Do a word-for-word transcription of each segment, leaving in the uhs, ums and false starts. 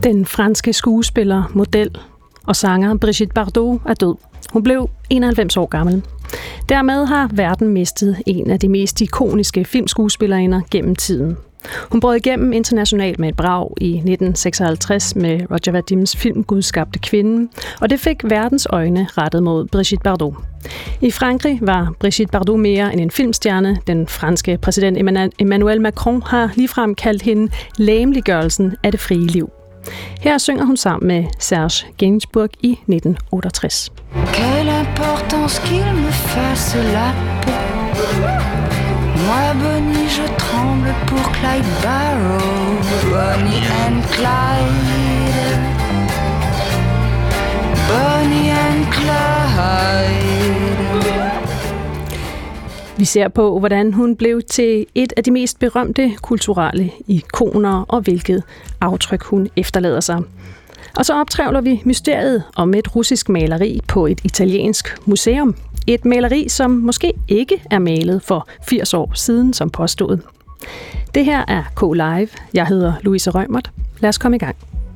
Den franske skuespiller, model og sanger Brigitte Bardot er død. Hun blev enoghalvfems år gammel. Dermed har verden mistet en af de mest ikoniske filmskuespillerinder gennem tiden. Hun brød igennem internationalt med et brag i nitten seksoghalvtreds med Roger Vadims film Gud skabte kvinden, og det fik verdens øjne rettet mod Brigitte Bardot. I Frankrig var Brigitte Bardot mere end en filmstjerne. Den franske præsident Emmanuel Macron har ligefrem kaldt hende lægemliggørelsen af det frie liv. Her synger hun sammen med Serge Gainsbourg i nitten otteogtres. Quelle importance qu'il me fasse la peau. Moi, Bonnie, je tremble pour Clyde Barrow. Bonnie and Clyde. Bonnie and Clyde. Vi ser på, hvordan hun blev til et af de mest berømte kulturelle ikoner, og hvilket aftryk hun efterlader sig. Og så optrævler vi mysteriet om et russisk maleri på et italiensk museum. Et maleri, som måske ikke er malet for firs år siden, som påstået. Det her er K-Live. Jeg hedder Louise Rømert. Lad os komme i gang.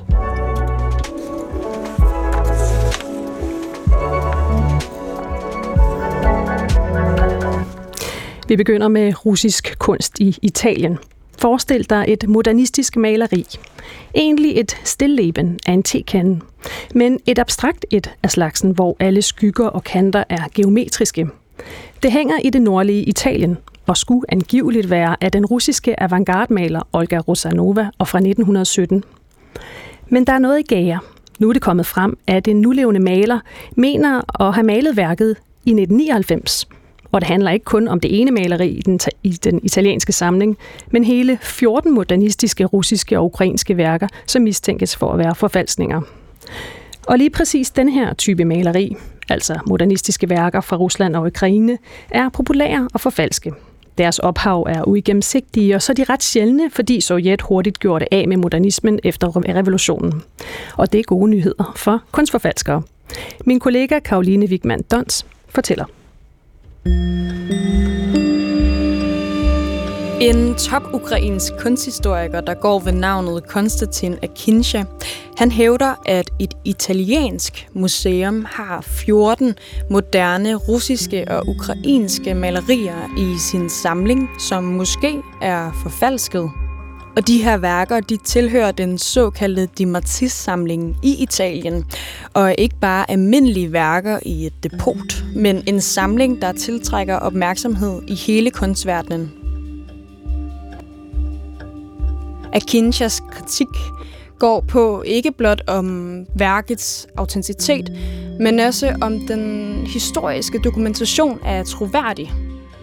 Vi begynder med russisk kunst i Italien. Forestil dig et modernistisk maleri. Egentlig et stilleben af en tekande, men et abstrakt et af slagsen, hvor alle skygger og kanter er geometriske. Det hænger i det nordlige Italien og skulle angiveligt være af den russiske avantgarde-maler Olga Rosanova og fra nitten sytten. Men der er noget i gære. Nu er det kommet frem, at en nulevende maler mener at have malet værket i nitten nioghalvfems. Og det handler ikke kun om det ene maleri i den, i den italienske samling, men hele fjorten modernistiske, russiske og ukrainske værker, som mistænkes for at være forfalskninger. Og lige præcis den her type maleri, altså modernistiske værker fra Rusland og Ukraine, er populære og forfalske. Deres ophav er uigennemsigtige, og så er de ret sjældne, fordi Sovjet hurtigt gjorde det af med modernismen efter revolutionen. Og det er gode nyheder for kunstforfalskere. Min kollega Karoline Wigman Dons fortæller. En top-ukrainsk kunsthistoriker, der går ved navnet Konstantin Akincha, han hævder, at et italiensk museum har fjorten moderne russiske og ukrainske malerier i sin samling, som måske er forfalsket. Og de her værker, de tilhører den såkaldte Di Matisse-samling i Italien, og er ikke bare almindelige værker i et depot, men en samling, der tiltrækker opmærksomhed i hele kunstverdenen. Akinchas kritik går på ikke blot om værkets autenticitet, men også om den historiske dokumentation er troværdig.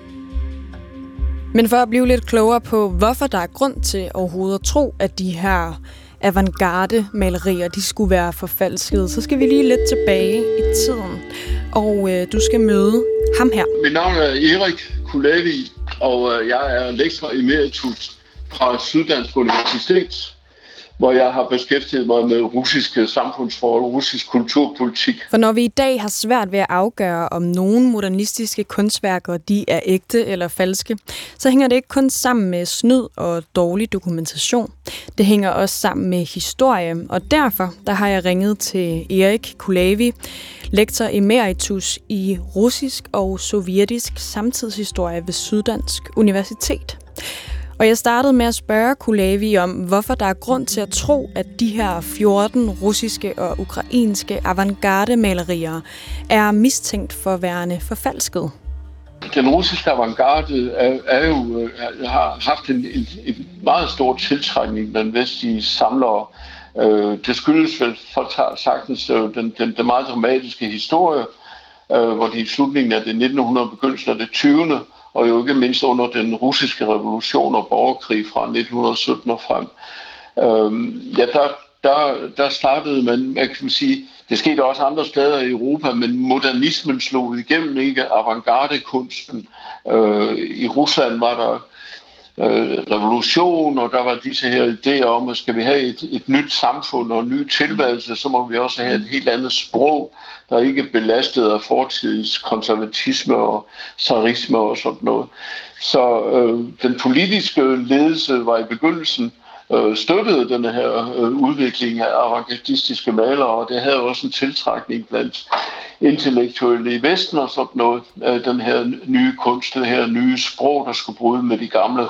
Men for at blive lidt klogere på, hvorfor der er grund til overhovedet at tro, at de her avantgarde-malerier, de skulle være forfalskede, så skal vi lige lidt tilbage i tiden. Og øh, du skal møde ham her. Mit navn er Erik Kulavi, og jeg er lektor emeritus fra Syddansk Universitet, hvor jeg har beskæftiget mig med russiske samfundsforhold, russisk kulturpolitik. For når vi i dag har svært ved at afgøre, om nogle modernistiske kunstværker de er ægte eller falske, så hænger det ikke kun sammen med snyd og dårlig dokumentation. Det hænger også sammen med historie, og derfor der har jeg ringet til Erik Kulavi, lektor emeritus i russisk og sovjetisk samtidshistorie ved Syddansk Universitet. Og jeg startede med at spørge Kulavi om, hvorfor der er grund til at tro, at de her fjorten russiske og ukrainske avantgarde-malerier er mistænkt for at være forfalsket. Den russiske avantgarde er, er jo, har haft en, en, en meget stor tiltrækning blandt vestlige samlere. Det skyldes vel for sagtens den, den, den meget dramatiske historie, hvor de i slutningen af det nittende århundrede, begyndelsen af det tyvende og jo ikke mindst under den russiske revolution og borgerkrig fra nitten sytten og frem. Øhm, ja, der, der, der startede man, man kan sige, det skete også andre steder i Europa, men modernismen slog igennem, ikke avantgarde-kunsten. Øh, I Rusland var der øh, revolution, og der var disse her idéer om, at skal vi have et, et nyt samfund og en ny tilværelse, så må vi også have et helt andet sprog, der ikke er belastet af fortidens konservatisme og zarisme og sådan noget. Så øh, den politiske ledelse var i begyndelsen øh, støttede den her øh, udvikling af avantgardistiske malere, og det havde også en tiltrækning blandt intellektuelle i Vesten og sådan noget. Øh, den her nye kunst, det her nye sprog, der skulle bryde med de gamle,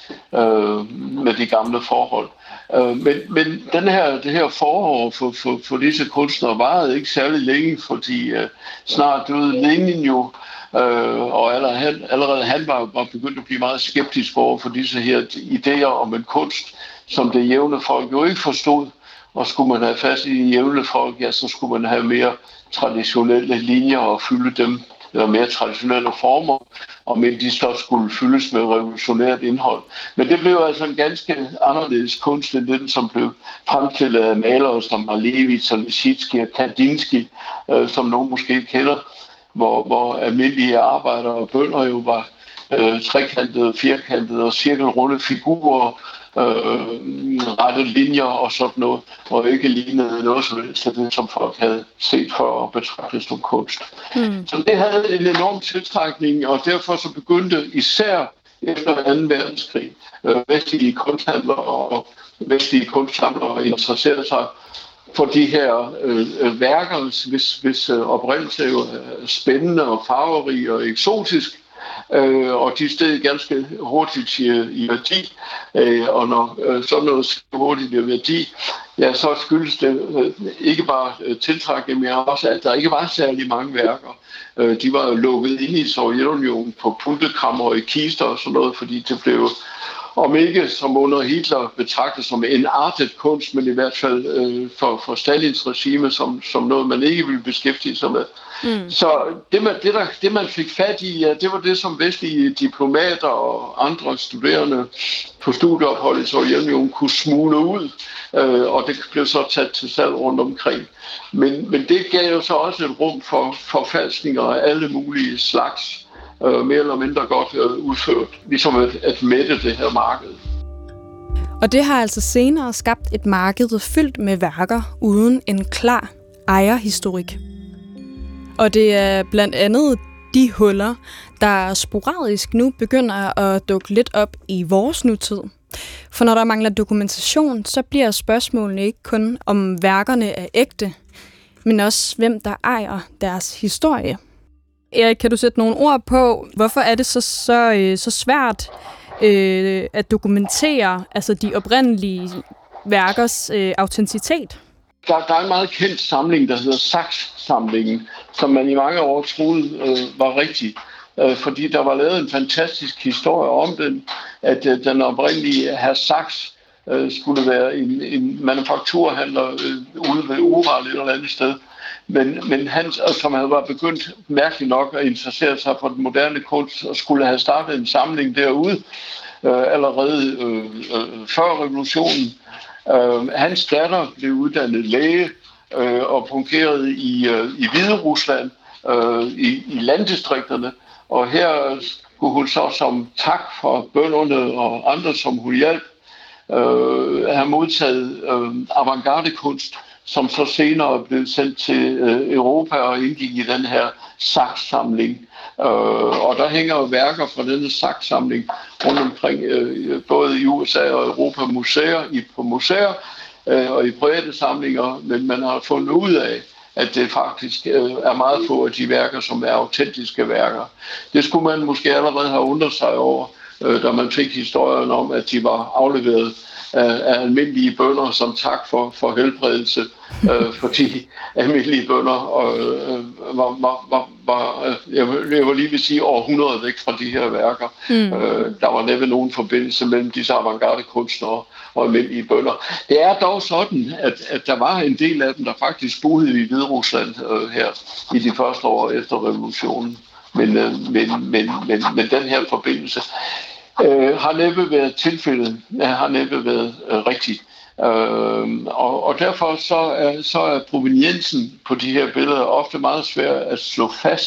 øh, med de gamle forhold. Øh, men, men den her, det her forår for, for, for disse kunstnere varede ikke særlig længe, fordi øh, snart døde Lenin jo, øh, og allerede han, allerede han var, var begyndt at blive meget skeptisk over for disse her idéer om en kunst, som det jævne folk jo ikke forstod. Og skulle man have fast i de jævne folk, ja, så skulle man have mere traditionelle linjer og fylde dem, eller mere traditionelle former, og men de så skulle fyldes med revolutionært indhold. Men det blev altså en ganske anderledes kunst end den, som blev fremstillet af malere som Malevich og Lissitzky og Kandinsky, øh, som nogen måske kender, hvor, hvor almindelige arbejdere og bønder jo var øh, trekantede, firkantede og cirkelrunde figurer, øh, rette linjer og sådan noget, og ikke lignede noget som helst af det, som folk havde set for at betragte som kunst. Mm. Så det havde en enorm tiltrækning, og derfor så begyndte især efter anden verdenskrig øh, vestlige kunsthandlere og vestlige kunstsamlere at interessere sig for de her øh, værker, hvis, hvis øh, oprindelse er spændende og farverig og eksotisk, øh, og de steg ganske hurtigt i, i værdi, øh, og når øh, sådan noget stiger hurtigt i værdi, ja, så skyldes det øh, ikke bare øh, tiltrækning, men også, at der ikke var særlig mange værker. Øh, de var lukket inde i Sovjetunionen på puntekammer og i kister og sådan noget, fordi det blev, om ikke som under Hitler betragtet som en artet kunst, men i hvert fald øh, for, for Stalins regime som, som noget, man ikke ville beskæftige sig med. Mm. Så det man, det, der, det, man fik fat i, ja, det var det, som vestlige diplomater og andre studerende på studieophold i Sovjetunionen kunne smule ud, øh, og det blev så taget til salg rundt omkring. Men, men det gav jo så også et rum for forfalskninger af alle mulige slags, øh, mere eller mindre godt øh, udført, ligesom at, at mætte det her marked. Og det har altså senere skabt et marked fyldt med værker uden en klar ejerhistorik. Og det er blandt andet de huller, der sporadisk nu begynder at dukke lidt op i vores nutid. For når der mangler dokumentation, så bliver spørgsmålene ikke kun om værkerne er ægte, men også hvem der ejer deres historie. Erik, kan du sætte nogle ord på, hvorfor er det så, så, så svært øh, at dokumentere altså de oprindelige værkers øh, autenticitet? Der, der er en meget kendt samling, der hedder Sachs-samlingen, som man i mange år troede øh, var rigtig. Øh, fordi der var lavet en fantastisk historie om den, at øh, den oprindelige herr Sachs øh, skulle være en, en manufakturhandler øh, ude ved Ural et eller andet sted. Men, men han, som havde været begyndt mærkeligt nok at interessere sig for den moderne kunst, og skulle have startet en samling derude øh, allerede øh, øh, før revolutionen. Uh, hans datter blev uddannet læge uh, og fungerede i, uh, i Hvide Rusland, uh, i, i landdistrikterne. Og her skulle hun så som tak for bønderne og andre, som hun hjalp, uh, have modtaget uh, avantgarde-kunst, som så senere blev sendt til uh, Europa og indgik i den her Sachs-samling. Uh, og der hænger værker fra denne Sachs-samling rundt omkring, uh, både i U S A og Europa museer, i, på museer uh, og i private samlinger, men man har fundet ud af, at det faktisk uh, er meget få af de værker, som er autentiske værker. Det skulle man måske allerede have undret sig over, uh, da man fik historien om, at de var afleveret af almindelige bønder som tak for, for helbredelse, øh, fordi almindelige bønder øh, var, var, var, var jeg, vil, jeg vil lige vil sige, århundreder væk fra de her værker. Mm. Øh, der var næppe nogen forbindelse mellem disse avantgarde-kunstnere og almindelige bønder. Det er dog sådan, at, at der var en del af dem, der faktisk boede i Hviderusland øh, her i de første år efter revolutionen. Men, øh, men, men, men, men den her forbindelse Øh, har næppe været tilfældet, har næppe været øh, rigtigt. Øh, og, og derfor så er, så er proveniensen på de her billeder ofte meget svær at slå fast,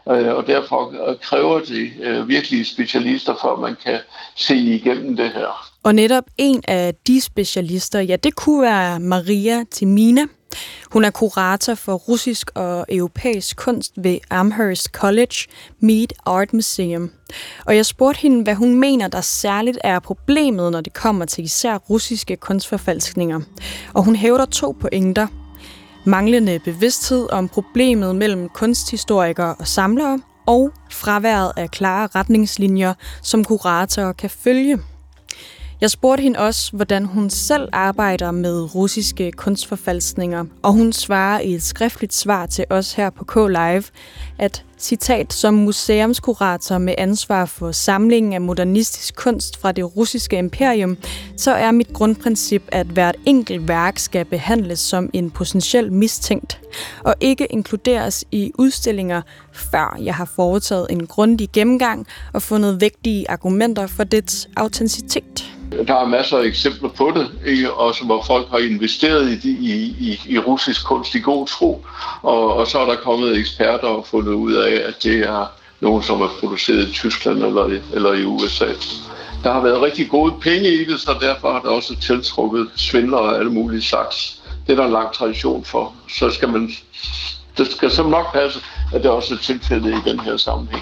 og derfor kræver det virkelig specialister, for at man kan se igennem det her. Og netop en af de specialister, ja, det kunne være Maria Temina. Hun er kurator for russisk og europæisk kunst ved Amherst College Mead Art Museum. Og jeg spurgte hende, hvad hun mener, der særligt er problemet, når det kommer til især russiske kunstforfalskninger. Og hun hævder to pointer. Manglende bevidsthed om problemet mellem kunsthistorikere og samlere, og fraværet af klare retningslinjer, som kuratorer kan følge. Jeg spurgte hende også, hvordan hun selv arbejder med russiske kunstforfalskninger, og hun svarer i et skriftligt svar til os her på K-Live, at, citat, som museumskurator med ansvar for samlingen af modernistisk kunst fra det russiske imperium, så er mit grundprincip, at hvert enkelt værk skal behandles som en potentiel mistænkt, og ikke inkluderes i udstillinger, før jeg har foretaget en grundig gennemgang og fundet vægtige argumenter for dets autenticitet. Der er masser af eksempler på det, ikke? Også hvor folk har investeret i, de, i, i, i russisk kunst i god tro, og, og så er der kommet eksperter og fundet ud af, at det er nogen, som er produceret i Tyskland eller, eller i U S A. Der har været rigtig gode penge i det, så derfor har der også tiltrukket svindlere af alle mulige slags. Det er der en lang tradition for. Så skal man, det skal så nok passe, at det også er tilfældet i den her sammenhæng.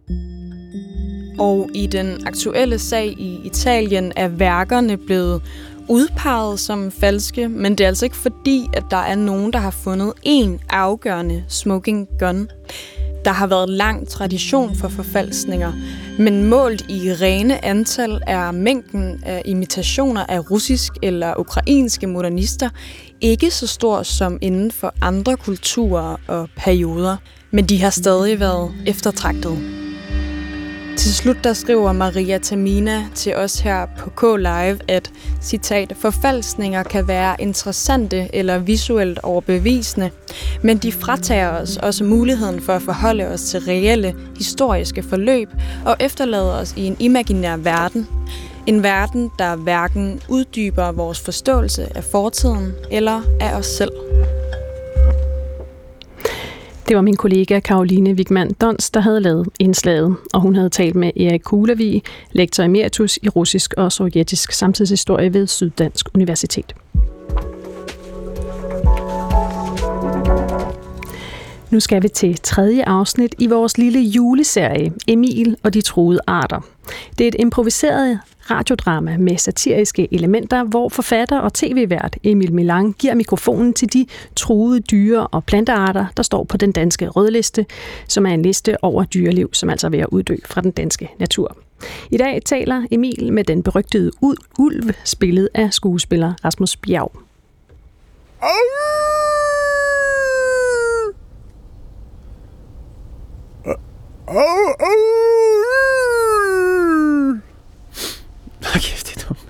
Og i den aktuelle sag i Italien er værkerne blevet udpeget som falske, men det er altså ikke fordi, at der er nogen, der har fundet en afgørende smoking gun. Der har været lang tradition for forfalskninger, men målt i rene antal er mængden af imitationer af russisk eller ukrainske modernister ikke så stor som inden for andre kulturer og perioder, men de har stadig været eftertragtede. Til slut der skriver Maria Temina til os her på K-Live, at, citat, forfalskninger kan være interessante eller visuelt overbevisende, men de fratager os også muligheden for at forholde os til reelle historiske forløb og efterlader os i en imaginær verden. En verden, der hverken uddyber vores forståelse af fortiden eller af os selv. Det var min kollega Caroline Wigman Dons, der havde lavet indslaget, og hun havde talt med Erik Kulavig, lektor emeritus i russisk og sovjetisk samtidshistorie ved Syddansk Universitet. Nu skal vi til tredje afsnit i vores lille juleserie, Emil og de truede arter. Det er et improviseret radiodrama med satiriske elementer, hvor forfatter og tv-vært Emil Milan giver mikrofonen til de truede dyre- og plantearter, der står på den danske rødliste, som er en liste over dyreliv, som altså er ved at uddø fra den danske natur. I dag taler Emil med den berygtede ulv, spillet af skuespiller Rasmus Bjerg. Kæft, det er dumt.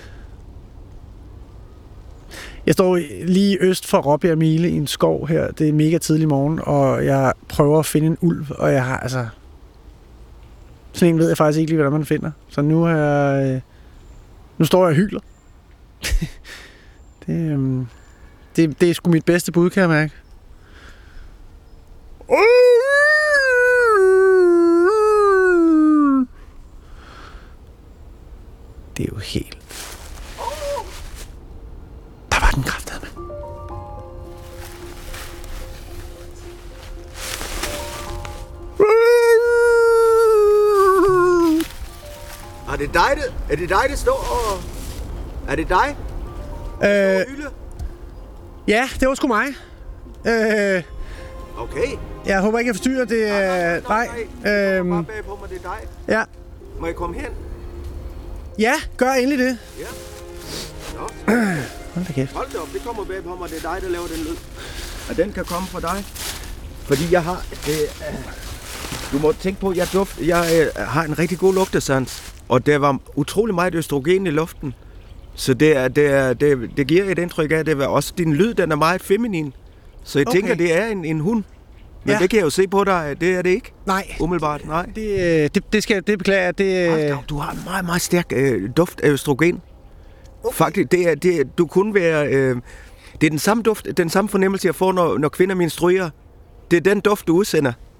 Jeg står lige øst for Råbjerg Mile i en skov her. Det er mega tidlig morgen, og jeg prøver at finde en ulv, og jeg har altså... Sådan en ved jeg faktisk ikke lige, hvordan man finder. Så nu er jeg... Nu står jeg og hyler. det, øhm, det, det er sgu mit bedste bud, kan jeg mærke. Det er jo helt... Der var den kraftedeme. Er det dig, det, er det dig, der står og... Er det dig? Øh, ja, det var sgu mig. Øh, okay. Jeg håber ikke, jeg forstyrrer det. Nej, nej, nej. Øhm, bare bag på mig, det er dig. Ja. Må jeg komme hen? Ja, gør endelig det. Ja. Nå. Hold da kæft. Hold da op, det kommer bag på mig, det er dig, der laver den lyd. Og den kan komme fra dig. Fordi jeg har... Det, øh, du må tænke på, at jeg, duft, jeg øh, har en rigtig god lugtesans. Og der var utrolig meget østrogen i luften. Så det, er, det, er, det, det giver et indtryk af, at det var også din lyd, den er meget feminin. Så jeg okay. tænker, det er en, en hund. Men ja. Det kan jeg jo se på dig, det er det ikke? Nej. Umiddelbart, nej. Det, det, det, skal, det beklager jeg. Det... Du har en meget, meget stærk øh, duft af østrogen. Okay. Faktisk, det er, det, du kunne være... Øh, det er den samme duft, den samme fornemmelse, jeg får, når, når kvinder menstruerer. Det er den duft, du udsender.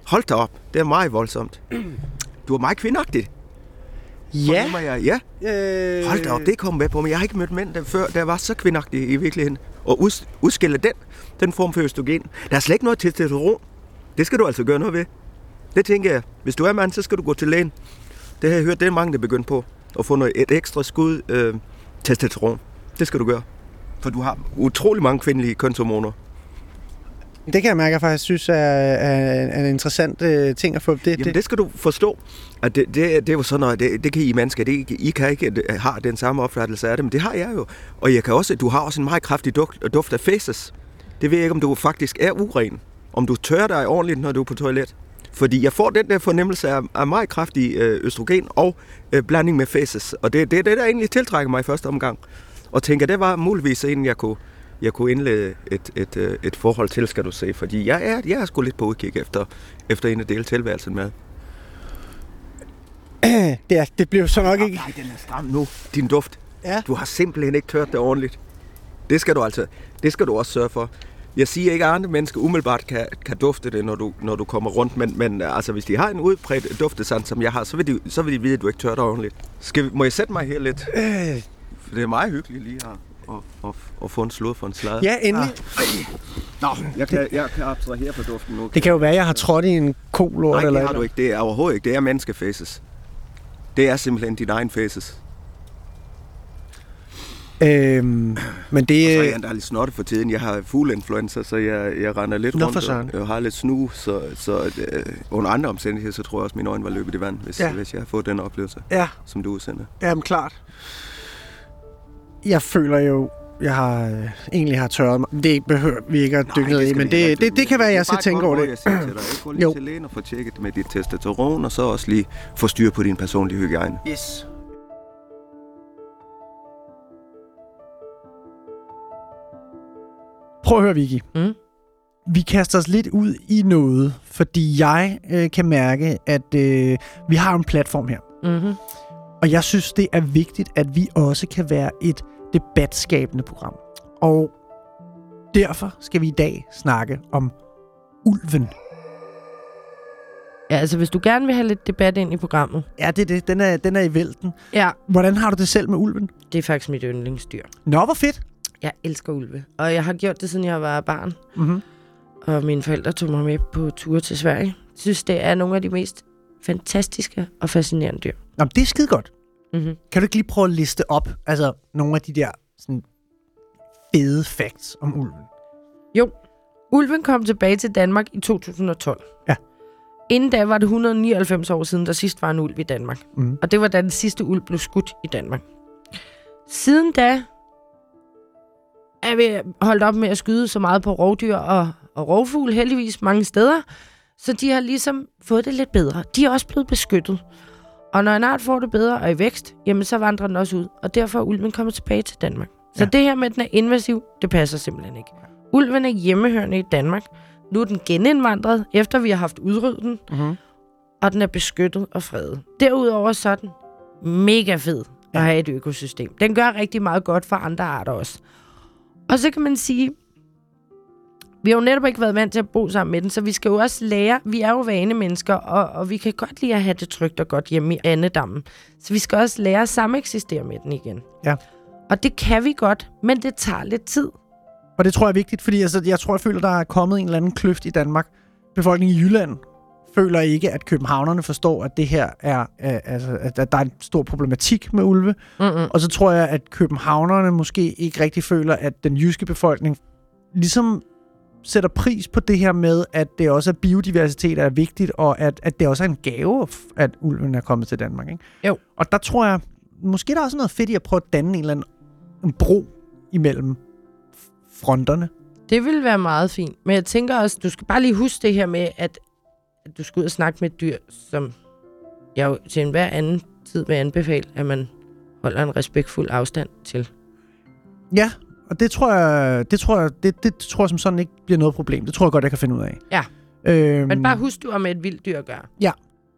Hold da op, det er meget voldsomt. Du er meget kvindagtig. Ja. Jeg, ja. Øh... Hold da op, det kom med på mig. Jeg har ikke mødt mænd der før, der var så kvindagtige i virkeligheden. Og us- udskille den, den form for østrogen. Der er slet ikke noget testosteron. Det skal du altså gøre noget ved. Det tænker jeg. Hvis du er mand, så skal du gå til lægen. Det har jeg hørt, det er mange, der begynder på. At få noget, et ekstra skud øh, testosteron. Det skal du gøre. For du har utrolig mange kvindelige kønshormoner. Det kan jeg mærke, at jeg faktisk synes er, er, er en interessant øh, ting at få. Det, Jamen, det. det skal du forstå. At det, det, det er jo sådan noget, det, det kan I mennesker, det, I kan ikke have den samme opfattelse af det, men det har jeg jo. Og jeg kan også, du har også en meget kraftig duft, duft af fæses. Det ved jeg ikke, om du faktisk er uren. Om du tørrer dig ordentligt, når du er på toilet. Fordi jeg får den der fornemmelse af, af meget kraftig øh, østrogen og øh, blanding med fæses. Og det er det, det, der egentlig tiltrækker mig i første omgang. Og tænker, det var muligvis en, jeg kunne, jeg kunne indlede et, et, et, et forhold til, skal du se. Fordi jeg er, jeg er sgu lidt på udkig efter, efter en af dele tilværelsen med. Det, er, det bliver så nok ikke... Nej, den er stram nu, din duft. Ja. Du har simpelthen ikke tørt det ordentligt. Det skal du altså, det skal du også sørge for. Jeg siger ikke, at andre mennesker umiddelbart kan, kan dufte det, når du, når du kommer rundt, men, men altså, hvis de har en udbredt duftesans, som jeg har, så vil de, så vil de vide, at du ikke tør det ordentligt. Skal vi, må jeg sætte mig her lidt? Øh. Det er meget hyggeligt lige her at, at, at få en slud for en slade. Ja, endelig. Ah. Nå, jeg kan, jeg kan abstrahere på duften nu. Det kan jo være, at jeg har trådt i en kolort. Nej, det eller har du ikke. Det er overhovedet ikke. Det er menneskefaces. Det er simpelthen din egen faces. Øhm, men det... Og så er jeg endda lidt snotte for tiden. Jeg har fugleinfluenza, så jeg, jeg render lidt Nå, rundt og jeg har lidt snu, så, så øh, under andre omstændigheder, så tror jeg også, at mine øjne var løbet i vand, hvis, ja. hvis jeg har fået den oplevelse, ja. som du udsender. Jamen, klart. Jeg føler jo, jeg har øh, egentlig har tørret mig. Det behøver vi ikke at dykke ned i, men det, det, det kan være, at jeg skal tænke over det. Jeg siger til dig. Gå lige til lægen og få tjekket med dit testosteron, og så også lige få styr på din personlige hygiejne. Yes. Prøv at høre, Vicky. Mm. Vi kaster os lidt ud i noget, fordi jeg øh, kan mærke, at øh, vi har en platform her. Mm-hmm. Og jeg synes, det er vigtigt, at vi også kan være et debatskabende program. Og derfor skal vi i dag snakke om ulven. Ja, altså hvis du gerne vil have lidt debat ind i programmet. Ja, det er det. Den er, den er i vælten. Ja. Hvordan har du det selv med ulven? Det er faktisk mit yndlingsdyr. Nå, hvor fedt. Jeg elsker ulve. Og jeg har gjort det, siden jeg var barn. Mm-hmm. Og mine forældre tog mig med på ture til Sverige. Jeg synes, det er nogle af de mest fantastiske og fascinerende dyr. Nå, det er skide godt. Mm-hmm. Kan du ikke lige prøve at liste op, altså nogle af de der sådan, fede facts om ulven? Jo. Ulven kom tilbage til Danmark i to tusind og tolv. Ja. Inden da var det et hundrede og nioghalvfems år siden, der sidst var en ulv i Danmark. Mm. Og det var da den sidste ulv blev skudt i Danmark. Siden da er vi holdt op med at skyde så meget på rovdyr og, og rovfugl, heldigvis mange steder. Så de har ligesom fået det lidt bedre. De er også blevet beskyttet. Og når en art får det bedre og er i vækst, jamen så vandrer den også ud. Og derfor er ulven kommet tilbage til Danmark. Så ja. Det her med, at den er invasiv, det passer simpelthen ikke. Ulven er hjemmehørende i Danmark. Nu er den genindvandret, efter vi har haft udryddet den. Mm-hmm. Og den er beskyttet og fredet. Derudover så er den mega fed at have et økosystem. Den gør rigtig meget godt for andre arter også. Og så kan man sige, vi har jo netop ikke været vant til at bo sammen med den, så vi skal jo også lære, vi er jo vanemennesker, og, og vi kan godt lide at have det trygt og godt hjemme i andedammen. Så vi skal også lære at sameksistere med den igen. Ja. Og det kan vi godt, men det tager lidt tid. Og det tror jeg er vigtigt, fordi altså, jeg tror, jeg føler, der er kommet en eller anden kløft i Danmark. Befolkningen i Jylland føler ikke, at københavnerne forstår, at det her er, er altså, at der er en stor problematik med ulve. Mm-mm. Og så tror jeg, at københavnerne måske ikke rigtig føler, at den jyske befolkning ligesom sætter pris på det her med, at det også er biodiversitet, der er vigtigt, og at, at det også er en gave, at ulven er kommet til Danmark. Ikke? Jo. Og der tror jeg, måske der er også noget fedt i at prøve at danne en eller anden en bro imellem fronterne. Det vil være meget fint. Men jeg tænker også, du skal bare lige huske det her med, at, at du skal ud og snakke med et dyr, som jeg jo til enhver anden tid vil anbefale, at man holder en respektfuld afstand til. Ja, og det tror jeg, det tror jeg, det, det tror jeg som sådan ikke bliver noget problem. Det tror jeg godt, jeg kan finde ud af. Ja. Øhm, Men bare husk, du har med et vildt dyr at gøre. Ja.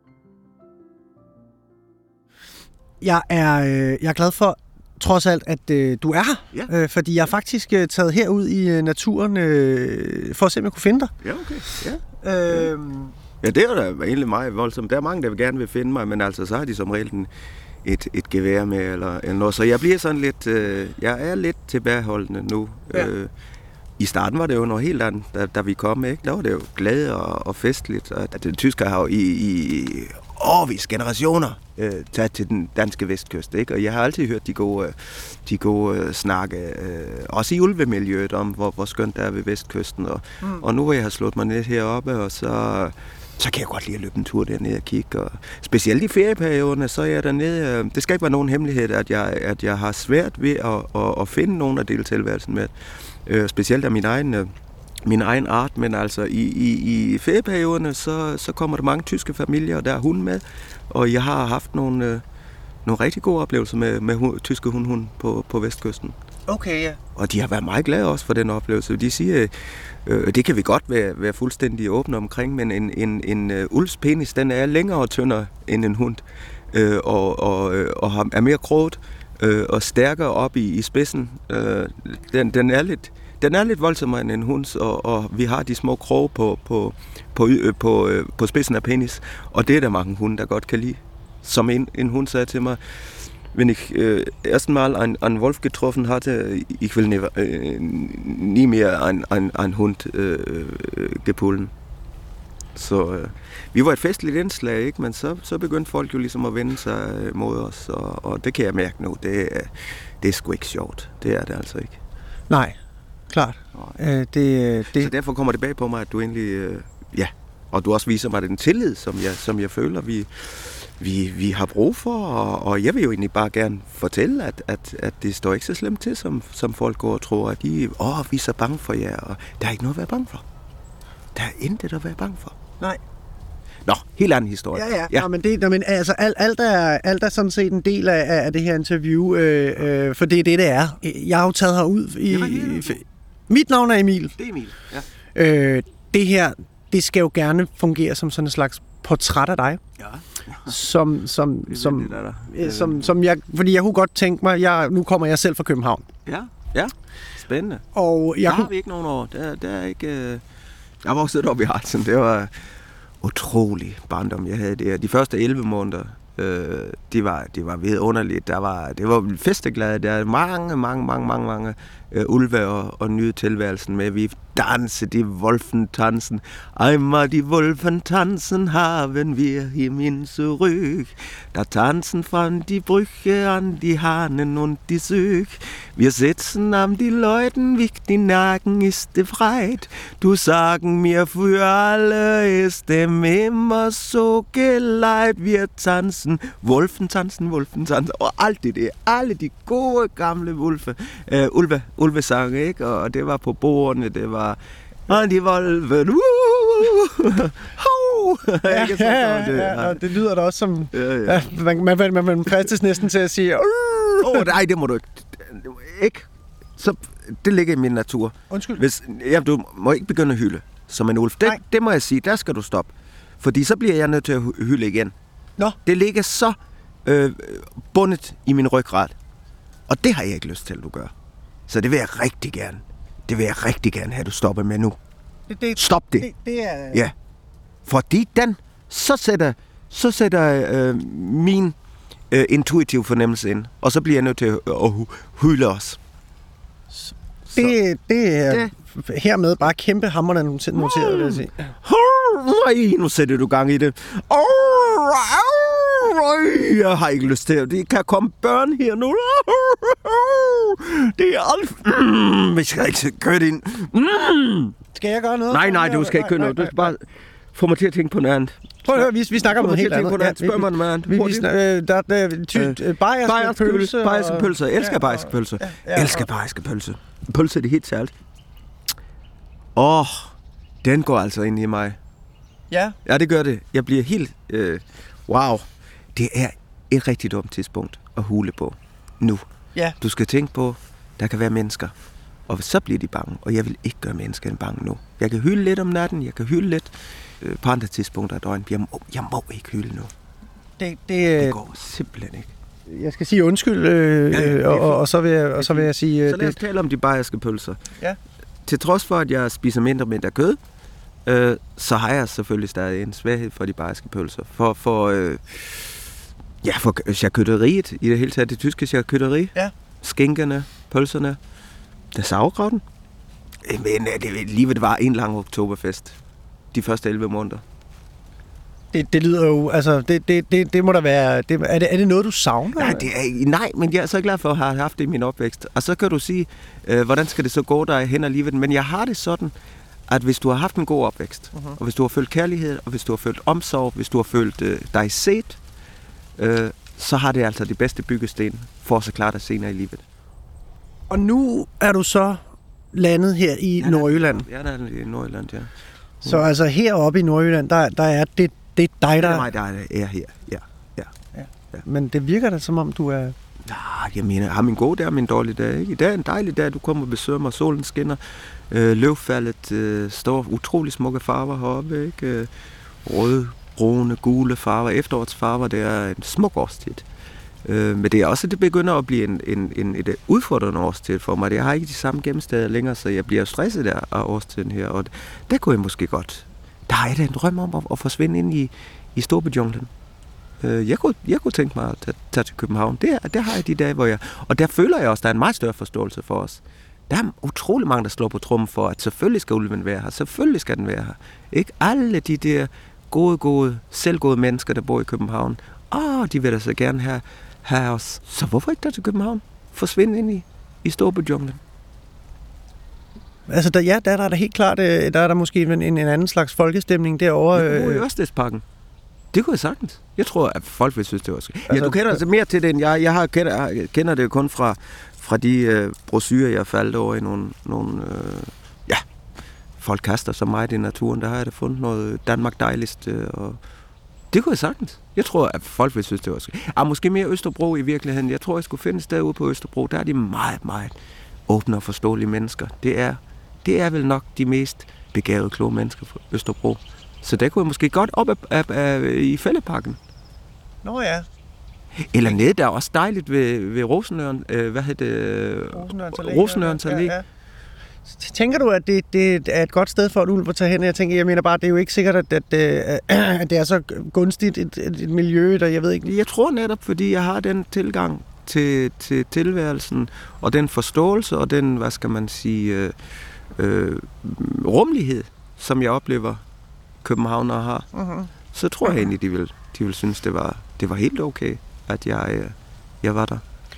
Jeg er, øh, jeg er glad for, trods alt, at øh, du er her. Ja. Øh, fordi jeg er faktisk øh, taget herud i øh, naturen, øh, for at se, om jeg kunne finde dig. Ja, okay. Ja. Øh, Ja, det er da egentlig meget voldsomt. Der er mange, der vil gerne vil finde mig, men altså, så har de som regel en, et, et gevær med, eller, eller noget. Så jeg bliver sådan lidt, øh, jeg er lidt tilbageholdende nu. Ja. Øh, I starten var det jo noget helt andet, da, da vi kom, ikke? Der var det jo glad og, og festligt. Og det tyske har jo i, i årvis generationer øh, taget til den danske vestkyst, ikke? Og jeg har altid hørt de gode, de gode øh, snakke, øh, også i ulvemiljøet, om hvor, hvor skønt det er ved vestkysten. Og, mm. og nu hvor jeg har slået mig ned heroppe, og så... så kan jeg godt lide at løbe en tur dernede og kigge. Og specielt i ferieperioderne, så er jeg dernede. Det skal ikke være nogen hemmelighed, at jeg, at jeg har svært ved at, at, at finde nogen at dele tilværelsen med. Øh, specielt af min egen, min egen art, men altså i, i, i ferieperioderne, så, så kommer der mange tyske familier, og der er hund med. Og jeg har haft nogle, nogle rigtig gode oplevelser med, med hund, tyske hundhund på, på vestkysten. Okay, ja. Og de har været meget glade også for den oplevelse. De siger, øh, det kan vi godt være, være fuldstændig åbne omkring, men en, en, en uh, ulvs penis, den er længere og tyndere end en hund, øh, og, og, og er mere kroget øh, og stærkere op i, i spidsen. Øh, den, den, er lidt, den er lidt voldsommere end en hunds, og, og vi har de små kroge på, på, på, øh, på, øh, på spidsen af penis, og det er der mange hunde, der godt kan lide. Som en, en hund sagde til mig, wenn ich äh, erstmal einen, einen Wolf getroffen hatte, ich will nie, äh, nie mehr einen ein, ein Hund äh, gepullen. Så øh, vi var et festligt indslag, ikke? Men så, så begyndte folk jo ligesom at vende sig mod os, og, og det kan jeg mærke nu, det er, det er sgu ikke sjovt. Det er det altså ikke. Nej, klart. Øh, det, det... Så derfor kommer det bag på mig, at du egentlig, øh, ja, og du også viser mig den tillid, som jeg, som jeg føler, vi... Vi, vi har brug for, og, og jeg vil jo egentlig bare gerne fortælle, at, at, at det står ikke så slemt til, som, som folk går og tror, at de, åh, vi er så bange for jer, og der er ikke noget at være bange for. Der er intet at være bange for. Nej. Nå, helt anden historie. Ja, ja. ja. Nå, men det, nå, men altså, alt, alt, er, alt er sådan set en del af, af det her interview, øh, øh, for det er det, det er. Jeg har jo taget herud i... Ja, i mit navn er Emil. Det er Emil, ja. Øh, det her, det skal jo gerne fungere som sådan en slags portræt af dig. Ja. Som, som, som, som, som jeg, fordi jeg kunne godt tænke mig, jeg, nu kommer jeg selv fra København. Ja, ja, spændende. Og jeg der kunne... har vi ikke nogen år. Der, der er ikke, øh... Jeg voksede op i Hartsen. Det var utrolig barndom, jeg havde det. De første elleve måneder, øh, det var, det var vidunderligt. Der var, det var festeglade. Der er mange, mange, mange, mange, mange øh, ulve og, og nyde tilværelsen med. Vi danse die Wolfen tanzen. Einmal die Wolfen tanzen haben wir hier min zurück. Da tanzen von die Brüche an die Hahnen und die Süg. Wir sitzen am die Leuten, wie die Nagen ist befreit. Du sagen mir, für alle ist dem immer so geleit. Wir tanzen, Wolfen tanzen, Wolfen tanzen. Og alt det der, alle de gode gamle wolfe, øh, ulve, ulvesange, ikke? Og det var på bordene, det var og de Wolfen, ja, ja, ja, ja, og det lyder da også som, ja, ja. Ja, man, man, man, man fristes næsten til at sige, åh, oh, nej, det må du ikke. Ikke? Så det ligger i min natur. Undskyld. Hvis, ja, du må ikke begynde at hylde som en ulv. Det, det må jeg sige, der skal du stoppe. Fordi så bliver jeg nødt til at hylde igen. Nå. Det ligger så øh, bundet i min ryggrad. Og det har jeg ikke lyst til, at du gør. Så det vil jeg rigtig gerne. Det vil jeg rigtig gerne have, du stopper med nu. Det, det, Stop det. det. Det er... Ja. Fordi den, så sætter, så sætter øh, min øh, intuitive fornemmelse ind. Og så bliver jeg nødt til at, at hylde os. Det, det er det. Hermed bare kæmpe hammerne noteret, vil jeg sige. Nej, nu sætter du gang i det. Jeg har ikke lyst til det. Det kan komme børn her nu. Det er alt. Vi skal ikke køre det ind. Skal jeg gøre noget? Nej, nej, du skal ikke køre noget. Du skal bare få mig til at tænke på noget andet. Prøv at høre, vi, vi snakker om noget helt andet. Ja, spørg mig om noget andet. Vi, vi snakker, der er tyt, øh, bajerske pølse. Bajerske pølse. Jeg elsker bajerske pølse. Jeg elsker bajerske pølse. Pølse er det helt særligt. Åh, oh, den går altså ind i mig. Ja. Ja, det gør det. Jeg bliver helt... Øh, wow. Det er et rigtig dumt tidspunkt at hule på. Nu. Ja. Du skal tænke på, der kan være mennesker. Og så bliver de bange. Og jeg vil ikke gøre mennesker bange nu. Jeg kan hylde lidt om natten. Jeg kan hylde lidt øh, på andre tidspunkter af døgnet. Jeg må, jeg må ikke hylde nu. Det, det, det går simpelthen ikke. Jeg skal sige undskyld, øh, ja, ja, og, og, og, så vil jeg, og så vil jeg sige... Så lad os det... tale om de bajerske pølser. Ja. Til trods for, at jeg spiser mindre og mindre kød, øh, så har jeg selvfølgelig stadig en svaghed for de bayerske pølser. For, for, øh, ja, for charcuteriet, i det hele taget det tyske charcuteri. Ja. Skinkerne, pølserne, der sauerkrauten. Men det, livet var en lang oktoberfest. De første elleve måneder. Det, det lyder jo, altså, det, det, det, det må da være, det, er, det, er det noget, du savner? Nej, det er, nej, men jeg er så glad for at have haft det i min opvækst. Og så kan du sige, øh, hvordan skal det så gå dig hen ad livet? Men jeg har det sådan, at hvis du har haft en god opvækst, uh-huh. og hvis du har følt kærlighed, og hvis du har følt omsorg, hvis du har følt øh, dig set, øh, så har det altså de bedste byggesten for at så klare dig senere i livet. Og nu er du så landet her i ja, Nordjylland. Ja, der er i Nordjylland, ja. Så altså heroppe i Nordjylland, der, der er det, det er dig, der... Det er mig, der er her, ja. ja. ja. ja. Men det virker da, som om du er... Ja, jeg mener, jeg har min gode dag og min dårlige dag, ikke? I dag er en dejlig dag, du kommer og besøger mig, solen skinner, øh, løvfaldet øh, står utrolig smukke farver heroppe, ikke? Øh, røde, brune, gule farver, efterårsfarver, det er en smuk årstid. Øh, men det er også, det begynder at blive en, en, en, et udfordrende årstid for mig. Jeg har ikke de samme gennemsteder længere, så jeg bliver stresset af, af årstiden her, og der kunne jeg måske godt... Der er da en drøm om at, at forsvinde ind i, i Storbejunglen. Øh, jeg, kunne, jeg kunne tænke mig at tage, tage til København. Det, der har jeg de dage, hvor jeg... Og der føler jeg også, der er en meget større forståelse for os. Der er utrolig mange, der slår på trummen for, at selvfølgelig skal ulven være her. Selvfølgelig skal den være her. Ikke alle de der gode, gode, selvgode mennesker, der bor i København. Åh, de vil da så gerne have, have os. Så hvorfor ikke tage til København? Forsvinde ind i, i Storbejunglen. Altså, der, ja, der, der er der helt klart, der er der måske en, en anden slags folkestemning derovre. Jeg bor i Østersparken. Det kunne jeg sagtens. Jeg tror, at folk vil synes, det var skidt. Altså, ja, du kender altså mere til det, end jeg. Jeg har, kender, jeg kender det kun fra, fra de øh, brosyrer, jeg faldt over i nogle... nogle øh, ja, folk kaster så meget i naturen. Der har jeg da fundet noget Danmark dejligst. Øh, og det kunne jeg sagtens. Jeg tror, at folk vil synes, det var skidt. Ah, måske mere Østerbro i virkeligheden. Jeg tror, jeg skulle finde et sted ude på Østerbro. Der er de meget, meget åbne og forståelige mennesker. Det er... Det er vel nok de mest begavede, kloge mennesker fra Østerbro. Så der kunne jeg måske godt op af, af, af, i Fælleparken. Nå ja. Eller nede, der er også dejligt ved, ved Rosenørn. Øh, hvad hedder det? Rosenørns Allé. Ja, ja. Tænker du, at det, det er et godt sted for en ulv at tage hen? Jeg tænker, jeg mener bare, det er jo ikke sikkert, at, at, at det er så gunstigt et, et, et miljø, der jeg ved ikke. Jeg tror netop, fordi jeg har den tilgang til, til tilværelsen, og den forståelse, og den, hvad skal man sige... Øh, Øh, rummelighed, som jeg oplever københavnere har, uh-huh. så tror jeg egentlig, de vil, de vil synes, det var, det var helt okay, at jeg, øh, jeg var der.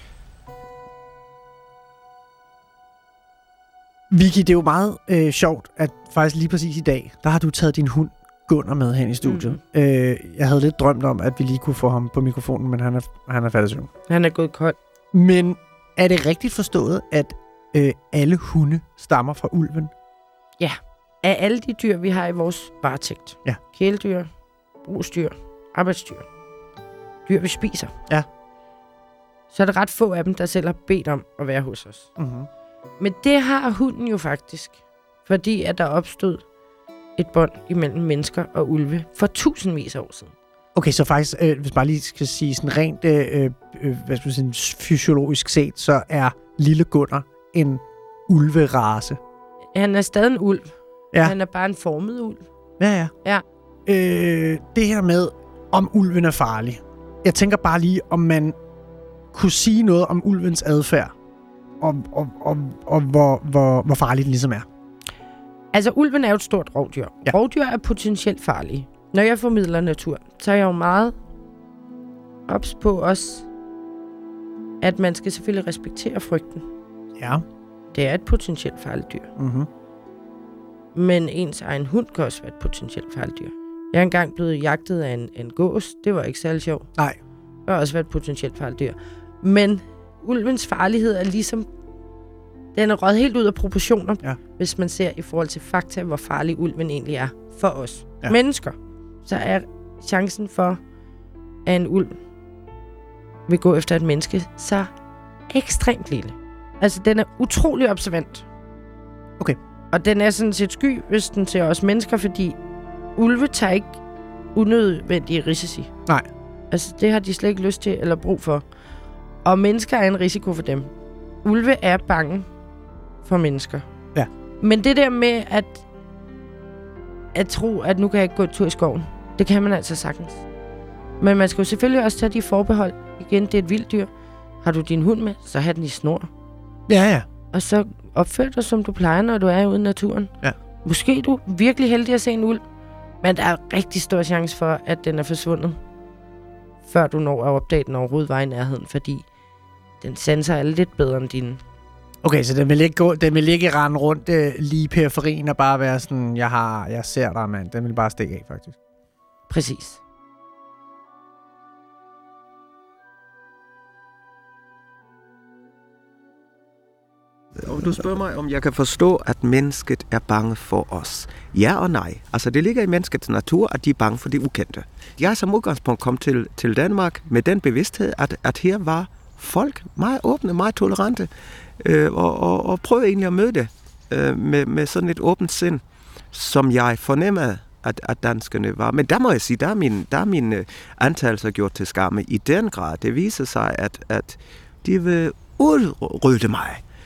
Vicky, det er jo meget øh, sjovt, at faktisk lige præcis i dag, der har du taget din hund Gunnar med hen i studiet. Mm. Øh, jeg havde lidt drømt om, at vi lige kunne få ham på mikrofonen, men han er, han er faldet i søvn. Han er gået kold. Men er det rigtigt forstået, at Øh, alle hunde stammer fra ulven? Ja. Af alle de dyr, vi har i vores varetægt. Ja. Kæledyr, brugsdyr, arbejdsdyr, dyr, vi spiser. Ja. Så er det ret få af dem, der selv har bedt om at være hos os. Mm-hmm. Men det har hunden jo faktisk. Fordi at der opstod et bånd imellem mennesker og ulve for tusindvis af år siden. Okay, så faktisk, øh, hvis bare lige skal sige sådan rent øh, øh, hvad skal man sige, fysiologisk set, så er lille Gunnar en ulverace. Han er stadig en ulv. Ja. Han er bare en formet ulv. Ja, ja. Ja. Øh, det her med, om ulven er farlig. Jeg tænker bare lige, om man kunne sige noget om ulvens adfærd. Og, og, og, og hvor, hvor, hvor farlig den ligesom er. Altså, ulven er jo et stort rovdyr. Ja. Rovdyr er potentielt farlige. Når jeg formidler natur, så er jeg jo meget ops på os, at man skal selvfølgelig respektere frygten. Ja. Det er et potentielt farligt dyr. Mm-hmm. Men ens egen hund kan også være et potentielt farligt dyr. Jeg er engang blevet jagtet af en, en gås. Det var ikke særlig sjovt. Nej. Det har også været et potentielt farligt dyr. Men ulvens farlighed er ligesom... Den er røget helt ud af proportioner, ja. Hvis man ser i forhold til fakta, hvor farlig ulven egentlig er for os ja. mennesker. Så er chancen for, at en ulv vil gå efter et menneske, så ekstremt lille. Altså, den er utrolig observant. Okay. Og den er sådan set sky, hvis den ser os mennesker, fordi ulve tager ikke unødvendige risici. Nej. Altså, det har de slet ikke lyst til eller brug for. Og mennesker er en risiko for dem. Ulve er bange for mennesker. Ja. Men det der med, at at tro, at nu kan jeg ikke gå en tur i skoven. Det kan man altså sagtens. Men man skal jo selvfølgelig også tage de forbehold. Igen, det er et vildt dyr. Har du din hund med, så have den i snor. Ja, ja. Og så opfør dig, som du plejer, når du er ude i naturen. Ja. Måske er du virkelig heldig at se en ulv, men der er rigtig stor chance for, at den er forsvundet, før du når at opdage den overhovedet var i nærheden, fordi den sanser er lidt bedre end dine. Okay, så den vil ikke, gå, den vil ikke rende rundt øh, lige i periferien og bare være sådan, jeg har, jeg ser dig, mand. Den vil bare stikke af, faktisk. Præcis. Og du spørger mig, om jeg kan forstå, at mennesket er bange for os. Ja og nej. Altså, det ligger i menneskets natur, at de er bange for det ukendte. Jeg er som udgangspunkt kom til, til Danmark med den bevidsthed, at, at her var folk meget åbne, meget tolerante, øh, og, og, og prøvede egentlig at møde det øh, med, med sådan et åbent sind, som jeg fornemmede, at, at danskerne var. Men der må jeg sige, der er mine, der er mine antagelser gjort til skamme i den grad. Det viser sig, at, at de vil udrydde mig.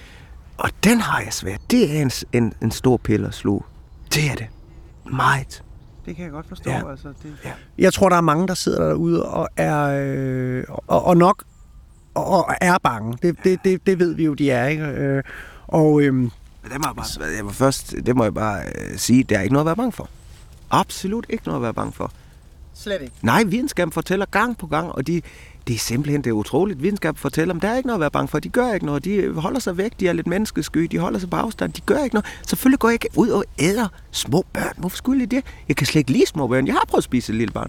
Og den har jeg svært. Det er en, en, en stor pille at sluge. Det er det. Meget. Det kan jeg godt forstå. Ja. Altså, det... Ja. Jeg tror, der er mange, der sidder derude og er øh, og, og nok og, og er bange. Det, det, det, det ved vi jo, de er, ikke? Øh, og øh, det må jeg bare, jeg må først, det må jeg bare øh, sige, der er ikke noget at være bange for. Absolut ikke noget at være bange for. Slet ikke. Nej, videnskaben fortæller gang på gang, og de, det er simpelthen det er utroligt. Videnskaben fortæller dem, der er ikke noget at være bange for. De gør ikke noget. De holder sig væk. De er lidt menneskesky. De holder sig på afstand. De gør ikke noget. Selvfølgelig går jeg ikke ud og æder små børn. Hvorfor skulle jeg det? Jeg kan slet ikke lide små børn. Jeg har prøvet at spise et lille barn.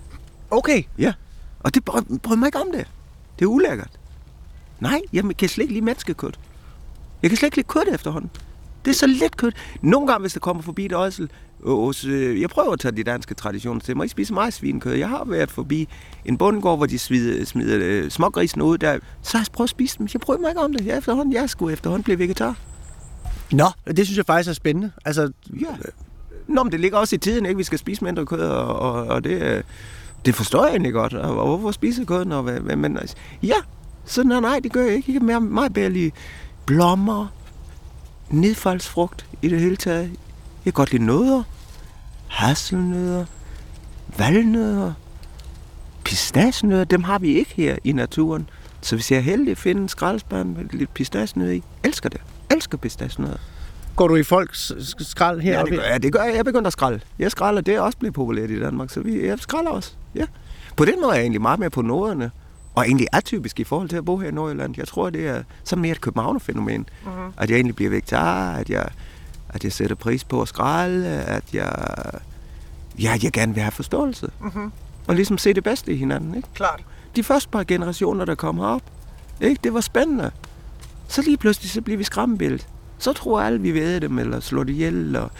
Okay. Ja. Og det bryder mig ikke om det. Det er ulækkert. Nej, jeg kan slet ikke lide menneskekød. Jeg kan slet ikke lide kød efterhånden. Det er så let kød. Nogle gange, hvis der kommer forbi et øjsel, øh, jeg prøver at tage de danske traditioner til. Må I spise meget svinekød? Jeg har været forbi en bondegård, hvor de smider, smider øh, smågrisene ud. Der. Så har jeg prøvet at spise dem. Jeg prøver mig ikke om det. Jeg, efterhånden, jeg skulle efterhånden blive vegetar. Nå, det synes jeg faktisk er spændende. Altså, ja. Nå, men det ligger også i tiden, ikke? Vi skal spise mindre kød, og, og, og det, øh, det forstår jeg egentlig godt. Og, og hvorfor spise kød? Når, men altså, ja, så nej, nej, det gør jeg ikke. Jeg kan mere, meget bedre lide blommer, nedfaldsfrugt i det hele taget. Jeg kan godt lide nødder, hasselnødder, valnødder, pistacenødder. Dem har vi ikke her i naturen. Så hvis jeg er heldig at finde en skraldespand med lidt pistacenødder i, elsker det. Elsker pistacenødder. Går du i folks skrald her? Ja, det gør jeg. Det gør jeg. Jeg begynder at skralde. Jeg skralder, det er også blevet populært i Danmark, så vi, jeg skralder også. Ja. På den måde er jeg egentlig meget mere på norderne, og egentlig atypisk i forhold til at bo her i Nordjylland. Jeg tror, det er sådan mere et københavnerfænomen, uh-huh. At jeg egentlig bliver vegetar, at jeg, at jeg sætter pris på at skralde, at jeg, ja, jeg gerne vil have forståelse. Uh-huh. Og ligesom se det bedste i hinanden, ikke? Klart. De første par generationer, der kom herop, ikke? Det var spændende. Så lige pludselig, så bliver vi skræmmebilledet. Så tror alle, vi ved dem, eller slår det ihjel. Og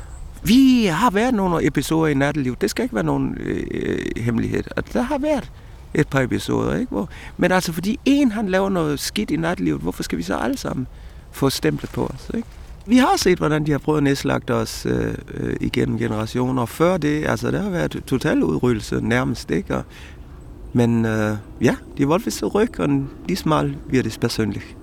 vi har været nogle episoder i nattelivet. Det skal ikke være nogen øh, hemmelighed. At der har været et par episoder, ikke? Hvor, men altså, fordi en han laver noget skidt i nattelivet, hvorfor skal vi så alle sammen få stemplet på os, ikke? Vi har set, hvordan de har prøvet at nedslagte os øh, øh, igennem generationer. Og før det, altså, der har været total udryddelse nærmest, ikke? Og, men øh, ja, de valgte så ryg, og lige smalt bliver det personligt.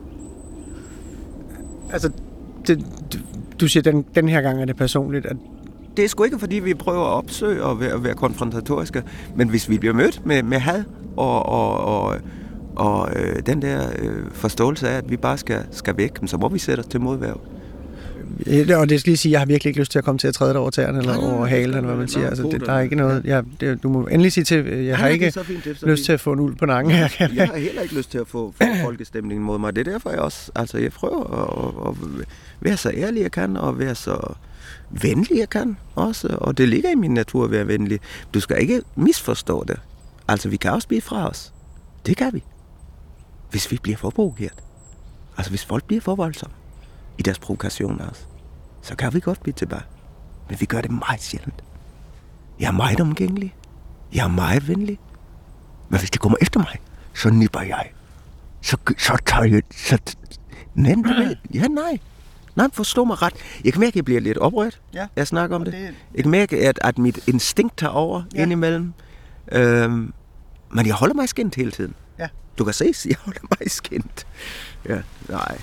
Altså, det, du, du siger, den, den her gang er det personligt, at det er sgu ikke, fordi vi prøver at opsøge og være, være konfrontatoriske, men hvis vi bliver mødt med, med had og, og, og, og øh, den der øh, forståelse af, at vi bare skal, skal væk, så må vi sætte os til modværv. Og det skal lige sige, jeg har virkelig ikke lyst til at komme til at træde dig over tæerne eller over halen, eller hvad man siger. Altså, det, der er ikke noget. Jeg, det, du må endelig sige til, jeg har ikke lyst til at få en uld på nakken her. Jeg har heller ikke lyst til at få, få folkestemningen mod mig. Det er derfor, jeg også, altså jeg prøver at, at være så ærlig, jeg kan, og være så venlig, jeg kan også. Og det ligger i min natur at være venlig. Du skal ikke misforstå det. Altså, vi kan også blive fra os. Det kan vi. Hvis vi bliver for provokeret. Altså, hvis folk bliver for voldsomme i deres provokationer også, så kan vi godt blive tilbage. Men vi gør det meget sjældent. Jeg er meget omgængelig. Jeg er meget venlig. Men hvis de kommer efter mig, så nipper jeg. Så, så tager jeg... Så, nemt, ja, nej. Nej, forstå mig ret. Jeg kan mærke, at jeg bliver lidt oprørt. Ja. Jeg snakker om det. det. Jeg kan mærke, at, at mit instinkt tager over ja. indimellem. Øhm, men jeg holder mig i skint hele tiden. Ja. Du kan se, at jeg holder mig i skint. Ja, nej.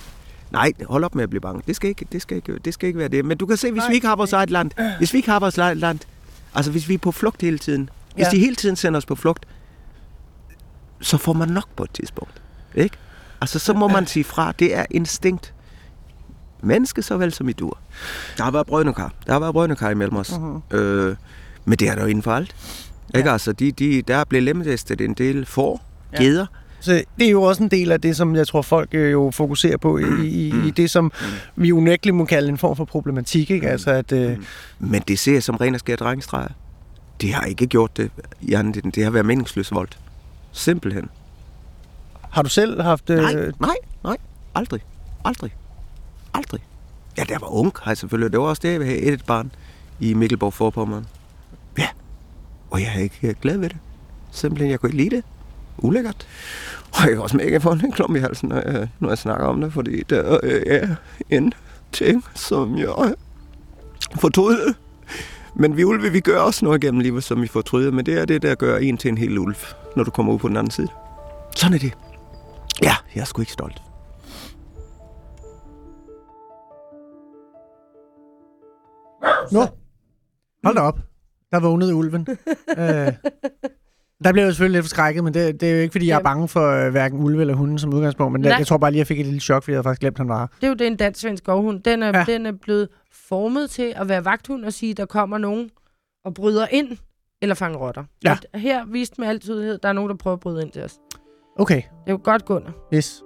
Nej, hold op med at blive bange. Det skal ikke, det skal ikke, det skal ikke være det. Men du kan se, hvis Nej. vi ikke har vores eget land, hvis vi ikke har vores eget land, altså hvis vi er på flugt hele tiden, hvis ja. de hele tiden sender os på flugt, så får man nok på et tidspunkt. Ikke? Altså, så må man sige fra. Det er instinkt. Menneske såvel som i dur. Der har været brødnekar. Der har været brødnekar imellem os. Uh-huh. Øh, men det er der jo inden for alt. Ja. Ikke? Altså, de, de, der er blevet lemlæstet en del får, ja. geder. Så det er jo også en del af det, som jeg tror, folk jo fokuserer på i, i, i det, som vi unægteligt må kalde en form for problematik. Ikke? Altså, at, øh... Men det ser jeg som ren og skær drengestreger. De har ikke gjort det. Det, det har været meningsløs vold. Simpelthen. Har du selv haft... Øh... Nej, nej, nej. Aldrig. Aldrig. Aldrig. Ja, der var ung, har jeg selvfølgelig. Det var også det, jeg havde et barn i Mikkelborg-Vorpommern. Ja. Og jeg er ikke glad ved det. Simpelthen, jeg kunne ikke lide det. Ulækkert. Og jeg kan også mega få en klump i halsen, når jeg, når jeg snakker om det, fordi der er en ting, som jeg fortryder. Men vi ulve, vi gør også noget gennem livet, som vi fortryder, men det er det, der gør en til en hel ulv, når du kommer ud på den anden side. Sådan er det. Ja, jeg er sgu ikke stolt. Nå, hold da op. Der vågnede ulven. øh, der blev jeg selvfølgelig lidt forskrækket, men det, det er jo ikke, fordi jeg er bange for øh, hverken ulve eller hunden som udgangspunkt, men det, jeg tror bare lige, jeg fik et lille chok, fordi jeg havde faktisk glemt, at han var. Det er jo det, en dansk-svensk gårdhund. Den er, ja. den er blevet formet til at være vagthund og sige, at der kommer nogen og bryder ind eller fanger rotter. Ja. Og her viste med al tydelighed, at der er nogen, der prøver at bryde ind til os. Okay. Det er jo godt, Gunnar. Yes.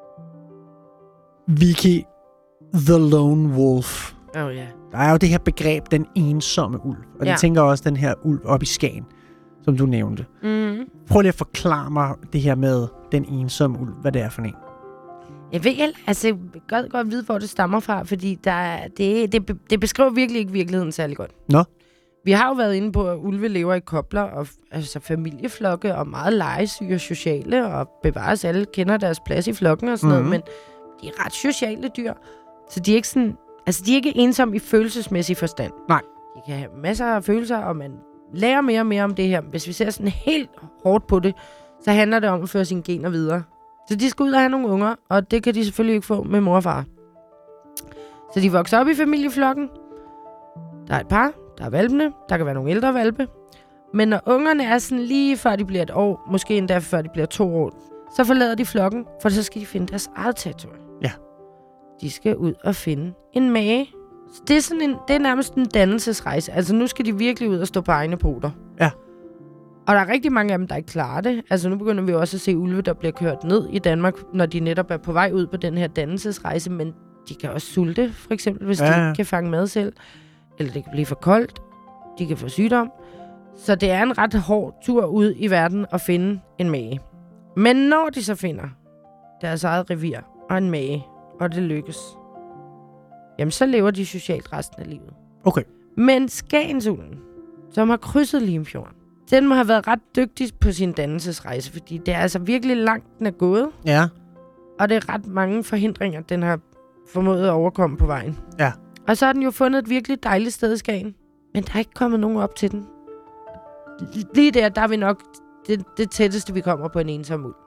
Vicky, the lone wolf. Åh oh, ja. Der er jo det her begreb, den ensomme ulv. Og ja. jeg tænker også den her ulv op i Skagen, som du nævnte. Mm. Prøv lige at forklare mig det her med den ensomme ulv, hvad det er for en. Jeg ved, altså, jeg vil godt, godt vide, hvor det stammer fra, fordi der, det, det, det beskriver virkelig ikke virkeligheden særlig godt. Nå. Vi har jo været inde på, at ulve lever i kobler, og altså familieflokke, og meget legesyge og sociale, og bevares alle kender deres plads i flokken og sådan mm-hmm. noget, men de er ret sociale dyr, så de er ikke sådan, altså de er ikke ensomme i følelsesmæssig forstand. Nej. De kan have masser af følelser, og man lærer mere og mere om det her. Hvis vi ser sådan helt hårdt på det, så handler det om at føre sine gener videre. Så de skal ud og have nogle unger, og det kan de selvfølgelig ikke få med mor og far. Så de vokser op i familieflokken. Der er et par, der er valpene, der kan være nogle ældre valpe. Men når ungerne er sådan lige før de bliver et år, måske endda før de bliver to år, så forlader de flokken, for så skal de finde deres eget territorium. Ja. De skal ud og finde en mage. Så det er, sådan en, det er nærmest en dannelsesrejse. Altså nu skal de virkelig ud og stå på egne poter. Ja. Og der er rigtig mange af dem, der ikke klarer det. Altså nu begynder vi også at se ulve, der bliver kørt ned i Danmark, når de netop er på vej ud på den her dannelsesrejse. Men de kan også sulte, for eksempel, hvis ja. de ikke kan fange mad selv. Eller det kan blive for koldt. De kan få sygdom. Så det er en ret hård tur ud i verden at finde en mage. Men når de så finder deres eget revir og en mage, og det lykkes, jamen så lever de socialt resten af livet. Okay. Men Skagensulven, som har krydset Limfjorden, den må have været ret dygtig på sin dannelsesrejse, fordi det er altså virkelig langt, den er gået. Ja. Og det er ret mange forhindringer, den har formået at overkomme på vejen. Ja. Og så har den jo fundet et virkelig dejligt sted i Skagen, men der er ikke kommet nogen op til den. Lige der, der er vi nok det, det tætteste, vi kommer på en ensom ulv.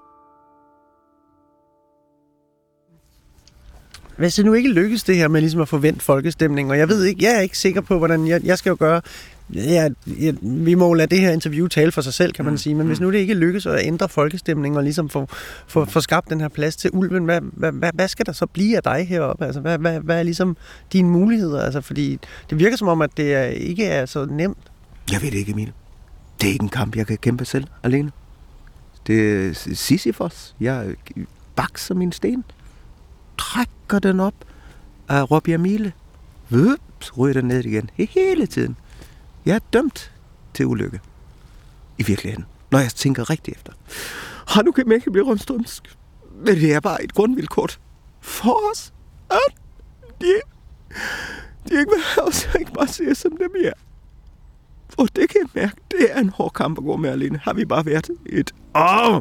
Hvis det nu ikke lykkes det her med ligesom at forvente folkestemning, og jeg ved ikke, jeg er ikke sikker på, hvordan jeg, jeg skal jo gøre, jeg, jeg, vi må lade det her interview tale for sig selv, kan man sige, men hvis nu det ikke lykkes at ændre folkestemning og ligesom få, få, få skabt den her plads til ulven, hvad, hvad, hvad, hvad skal der så blive af dig heroppe? Altså, hvad, hvad, hvad er ligesom dine muligheder? Altså, fordi det virker som om, at det er, ikke er så nemt. Jeg ved det ikke, Emil. Det er ikke en kamp, jeg kan kæmpe selv alene. Det er Sisyfos. Jeg bakser min sten. Trækker den op af Robbie Mile. Vups, ryger den ned igen. Hele tiden. Jeg er dømt til ulykke. I virkeligheden. Når jeg tænker rigtigt efter. Og nu kan man ikke blive rundstrømsk. Men det er bare et grundvilkår for os. At de, de ikke vil have sig, ikke bare se som dem er. Og det kan jeg mærke, det er en hård kamp at gå med alene. Har vi bare været et... Åh!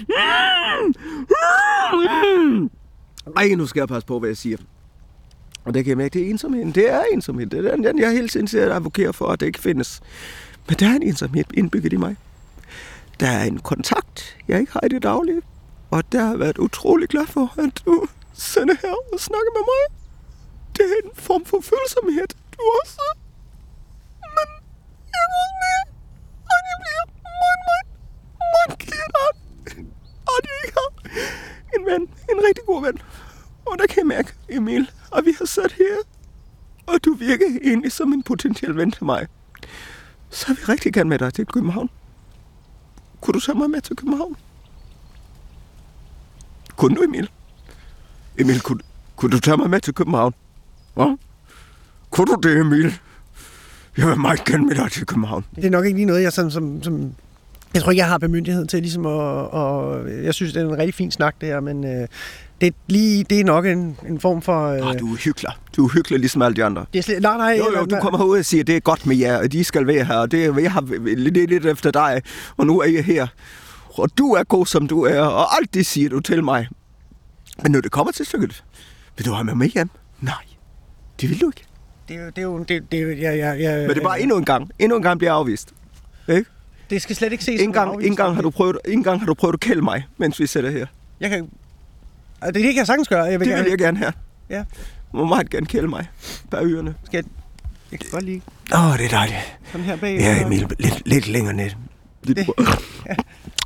Ej, nu skal jeg passe på, hvad jeg siger. Og det kan jeg mærke, det er ensomheden. Det er ensomheden. Det er den, jeg hele tiden siger, at advokerer for, at det ikke findes. Men der er en ensomhed indbygget i mig. Der er en kontakt, jeg ikke har i det daglige. Og der har været utrolig glad for, at du sidde her og snakke med mig. Det er en form for følsomhed, du også. Men jeg går med, og jeg bliver meget, meget, meget ked af, at jeg ikke har en ven, en rigtig god ven. Og der kan jeg mærke, Emil, at vi har sat her, og du virker egentlig som en potentiel ven til mig. Så vil jeg rigtig gerne med dig til København. Kunne du tage mig med til København? Kunne du, Emil? Emil, kunne, kunne du tage mig med til København? Hvad? Kunne du det, Emil? Jeg vil meget gerne med dig til København. Det er nok ikke lige noget, jeg som... som, som jeg tror ikke, jeg har bemyndighed til ligesom at... Og jeg synes, det er en rigtig fin snak, det her, men øh, det, er lige, det er nok en, en form for... Øh, oh, du er hyggelig. Du er hyggelig ligesom alle de andre. Det er slet, nej, nej, jo, jo, du kommer herud og siger, det er godt med jer, og de skal være her, og det er, jeg har lidt, lidt efter dig, og nu er jeg her. Og du er god, som du er, og alt det siger du til mig. Men når det kommer til stykket, vil du have mig med hjem? Nej, det vil du ikke. Det er jo... Det er jo det, det er jo ja, ja, ja, Men det er bare endnu en gang. Endnu en gang bliver afvist. Ikke? Det skal slet ikke ses som afvist. En gang har du prøvet, en gang har du prøvet at kælde mig, mens vi sætter her. Jeg kan... Det kan jeg sagtens gøre. Jeg vil det gerne... vil jeg gerne have. Ja. Du må meget gerne kælde mig. Bag ørerne. Skal jeg... Jeg kan godt lide... Åh, oh, det er dejligt. Sådan her bag... Ja, Emil, lidt, lidt længere ned. Lidt... Det... ja.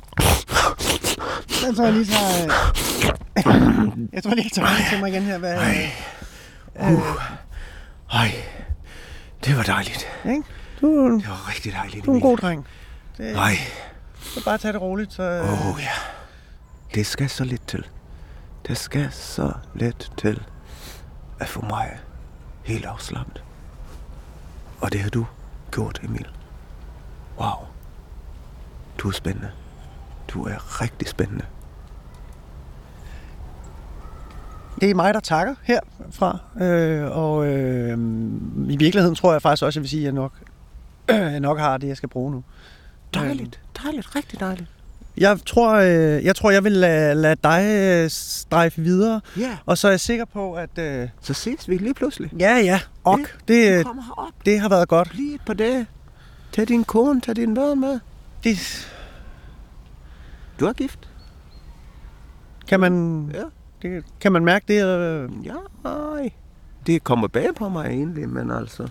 Så tror jeg lige tager... jeg tror lige, jeg tager til mig igen her. Hvad... Ej. Uh. Ej. Det var dejligt. Ikke? Du... Det var rigtig dejligt. Du er en god dreng. Det... Nej. Så bare tage det roligt, så... Åh oh, ja. Det skal så lidt til. Det skal så lidt til at få mig helt afslappet. Og det har du gjort, Emil. Wow. Du er spændende. Du er rigtig spændende. Det er mig, der takker herfra. Øh, og øh, i virkeligheden tror jeg faktisk også, at jeg vil sige, at jeg nok, øh, jeg nok har det, jeg skal bruge nu. Dejligt. Dejligt. Rigtig dejligt. Jeg tror, øh, jeg, tror, jeg vil lade, lade dig strejfe videre. Ja. Og så er jeg sikker på, at... Øh, så ses vi lige pludselig. Ja, ja. Ok. Det, det har været godt. Bliv et par dage. Tag din kone, tag din børn med. Det... Du er gift. Kan man... Ja. Det, kan man mærke det? Eller? Ja, nej. Det kommer bag på mig egentlig, men altså...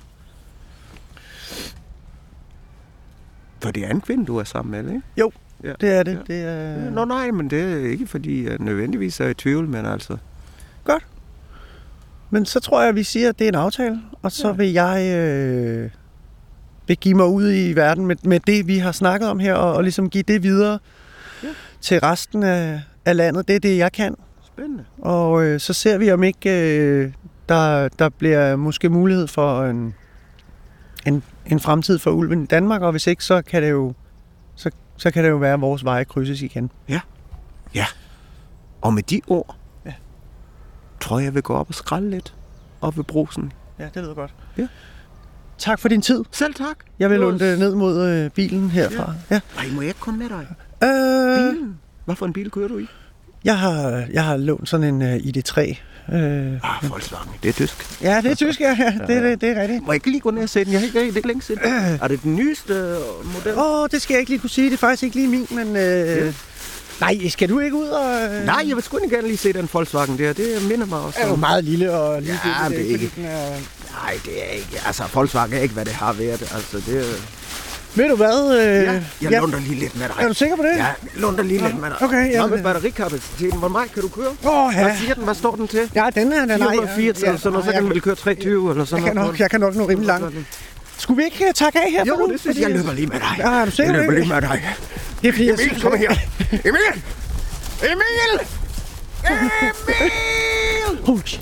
For det er en kvinde, du er sammen med, ikke? Jo, ja. Det er det. Ja. det er... Nå nej, men det er ikke fordi, jeg nødvendigvis er i tvivl, men altså... Godt. Men så tror jeg, at vi siger, at det er en aftale, og så ja. vil jeg øh, vil give mig ud i verden med, med det, vi har snakket om her, og, og ligesom give det videre ja. til resten af, af landet. Det er det, jeg kan. Spændende. Og øh, så ser vi, om ikke øh, der, der bliver måske mulighed for en, en, en fremtid for ulven i Danmark, og hvis ikke, så kan det jo, så, så kan det jo være, at vores veje krydses igen. Ja. Ja. Og med de ord, ja. tror jeg, jeg vil gå op og skralde lidt op ved brusen. Ja, det lyder godt. Ja. Tak for din tid. Selv tak. Jeg vil låne det ned mod øh, bilen herfra. Ja. Ja. Ej, må jeg ikke komme med dig? Øh... Bilen? Hvad for en bil kører du i? Jeg har, jeg har lånt sådan en uh, I D tre. Uh, ah, Volkswagen. Det er tysk. Ja, det er tysk, ja. ja. Det, det, det er rigtigt. Må jeg ikke lige gå ned og se den? Jeg har ikke det er længe siden. Uh. Er det den nyeste model? Åh, oh, det skal jeg ikke lige kunne sige. Det er faktisk ikke lige min, men... Uh, ja. Nej, skal du ikke ud og... Uh... Nej, jeg vil sgu ikke gerne lige se den Volkswagen der. Det minder mig også. Det er jo meget lille og lige ja, det er ikke... Den er... Nej, det er ikke... Altså, Volkswagen er ikke, hvad det har været. Altså, det er... Ved du hvad? Øh... Ja, jeg ja. lunder lige lidt med dig. Er du sikker på det? Ja, jeg lunder lige ja. lidt med dig. Okay, ja. Hvad med batterikapaciteten? Hvor meget kan du køre? Åh, oh, ja. Hvad siger den? Hvad står den til? Ja, den her, den er... fire hundrede og firs eller sådan noget, så kan den vel køre tre tyve eller sådan jeg noget. Kan nok, jeg kan nok nå rimelig langt. Skulle vi ikke takke af her jo, for nu? Jo, det synes jeg. Jeg løber lige med dig. Ja, er du sikker? Jeg løber lige med dig. Det er fordi, Emil, kom her. Emil! Emil! Emil! Oh, shit.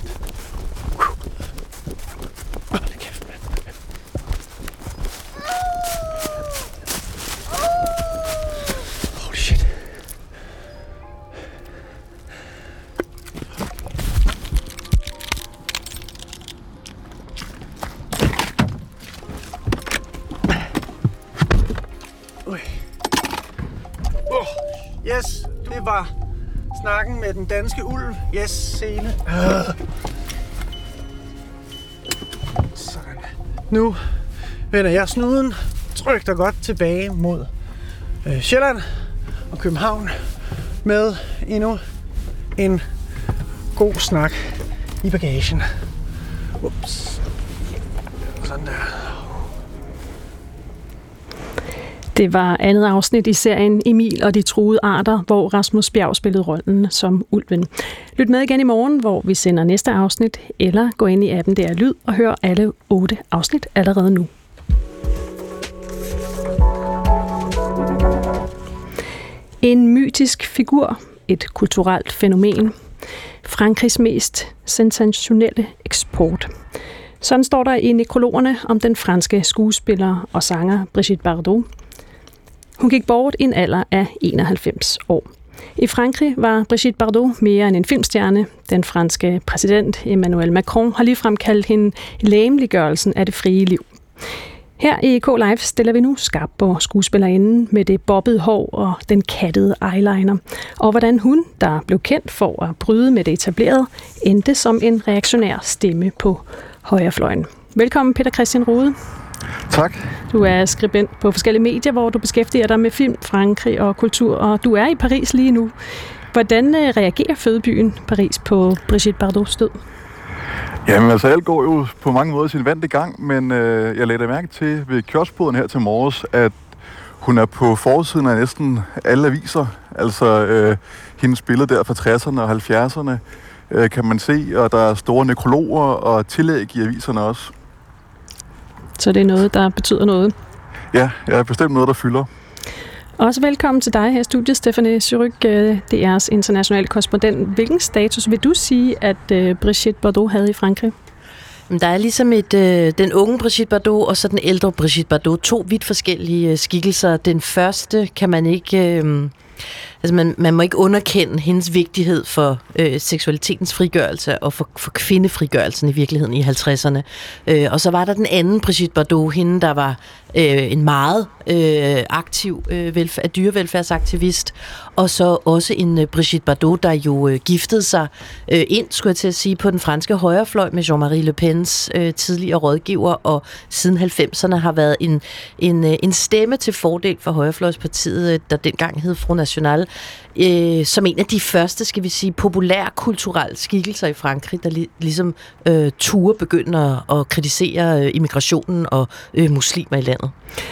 Yes, det var snakken med den danske ulv. Yes, sele. Sådan. Nu vender jeg snuden trygt og godt tilbage mod øh, Sjælland og København med endnu en god snak i bagagen. Ups. Sådan der. Det var andet afsnit i serien Emil og de truede arter, hvor Rasmus Bjerg spillede rollen som ulven. Lyt med igen i morgen, hvor vi sender næste afsnit, eller gå ind i appen der Lyd og hør alle otte afsnit allerede nu. En mytisk figur, et kulturelt fænomen. Frankrigs mest sensationelle eksport. Sådan står der i nekrologerne om den franske skuespiller og sanger Brigitte Bardot. Hun gik bort i en alder af enoghalvfems år. I Frankrig var Brigitte Bardot mere end en filmstjerne. Den franske præsident Emmanuel Macron har ligefrem kaldt hende legemliggørelsen af det frie liv. Her i K-Live stiller vi nu skarp på skuespillerinden med det bobbede hår og den kattede eyeliner, og hvordan hun, der blev kendt for at bryde med det etablerede, endte som en reaktionær stemme på højrefløjen. Velkommen, Peter Christian Rode. Tak. Du er skribent på forskellige medier, hvor du beskæftiger dig med film, Frankrig og kultur, og du er i Paris lige nu. Hvordan reagerer fødebyen Paris på Brigitte Bardots død? Jamen altså, alt går jo på mange måder sin vante gang, men øh, jeg lagde da mærke til ved kioskboden her til morges, at hun er på forsiden af næsten alle aviser. Altså, øh, hendes billede der fra tresserne og halvfjerdserne øh, kan man se, og der er store nekrologer og tillæg i aviserne også. Så det er noget, der betyder noget? Ja, det er bestemt noget, der fylder. Også velkommen til dig her i studiet, Stephanie Surrugue, D R's internationale korrespondent. Hvilken status vil du sige, at Brigitte Bardot havde i Frankrig? Der er ligesom et, øh, den unge Brigitte Bardot og så den ældre Brigitte Bardot. To vidt forskellige øh, skikkelser. Den første kan man ikke... Øh, altså man, man må ikke underkende hendes vigtighed for øh, seksualitetens frigørelse og for, for kvindefrigørelsen i virkeligheden i halvtredserne. Øh, og så var der den anden Brigitte Bardot, hende der var øh, en meget øh, aktiv øh, velfærd, dyrevelfærdsaktivist, og så også en øh, Brigitte Bardot, der jo øh, giftede sig øh, ind, skulle jeg til at sige, på den franske højrefløj med Jean-Marie Le Pens øh, tidligere rådgiver, og siden halvfemserne har været en, en, øh, en stemme til fordel for højrefløjspartiet, øh, der dengang hed Front National, øh, som en af de første, skal vi sige, populærkulturelle skikkelser i Frankrig, der li- ligesom øh, turde begynder at kritisere øh, immigrationen og øh, muslimer i landet.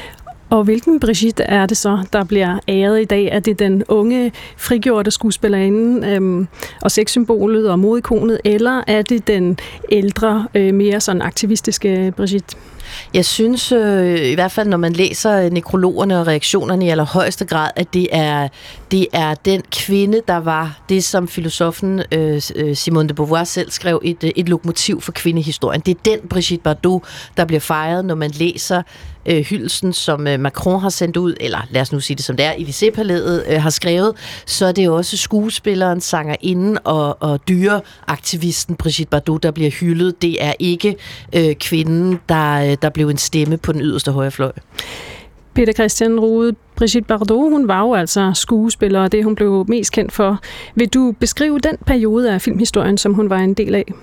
Og hvilken Brigitte er det så, der bliver æret i dag? Er det den unge, frigjorte skuespillerinde øhm, og sexsymbolet og modikonet, eller er det den ældre, øh, mere sådan aktivistiske Brigitte? Jeg synes øh, i hvert fald, når man læser nekrologerne og reaktionerne i allerhøjeste grad, at det er, det er den kvinde, der var det, som filosofen øh, Simone de Beauvoir selv skrev, et, et lokomotiv for kvindehistorien. Det er den Brigitte Bardot, der bliver fejret, når man læser øh, hyldelsen, som øh, Macron har sendt ud, eller lad os nu sige det som det er, Élysée-palæet øh, har skrevet, så er det også skuespilleren, sangerinden og, og dyreaktivisten Brigitte Bardot, der bliver hyldet. Det er ikke øh, kvinden, der, der blev en stemme på den yderste højrefløj. Peter Christian Rode, Brigitte Bardot, hun var jo altså skuespiller, og det hun blev mest kendt for. Vil du beskrive den periode af filmhistorien, som hun var en del af?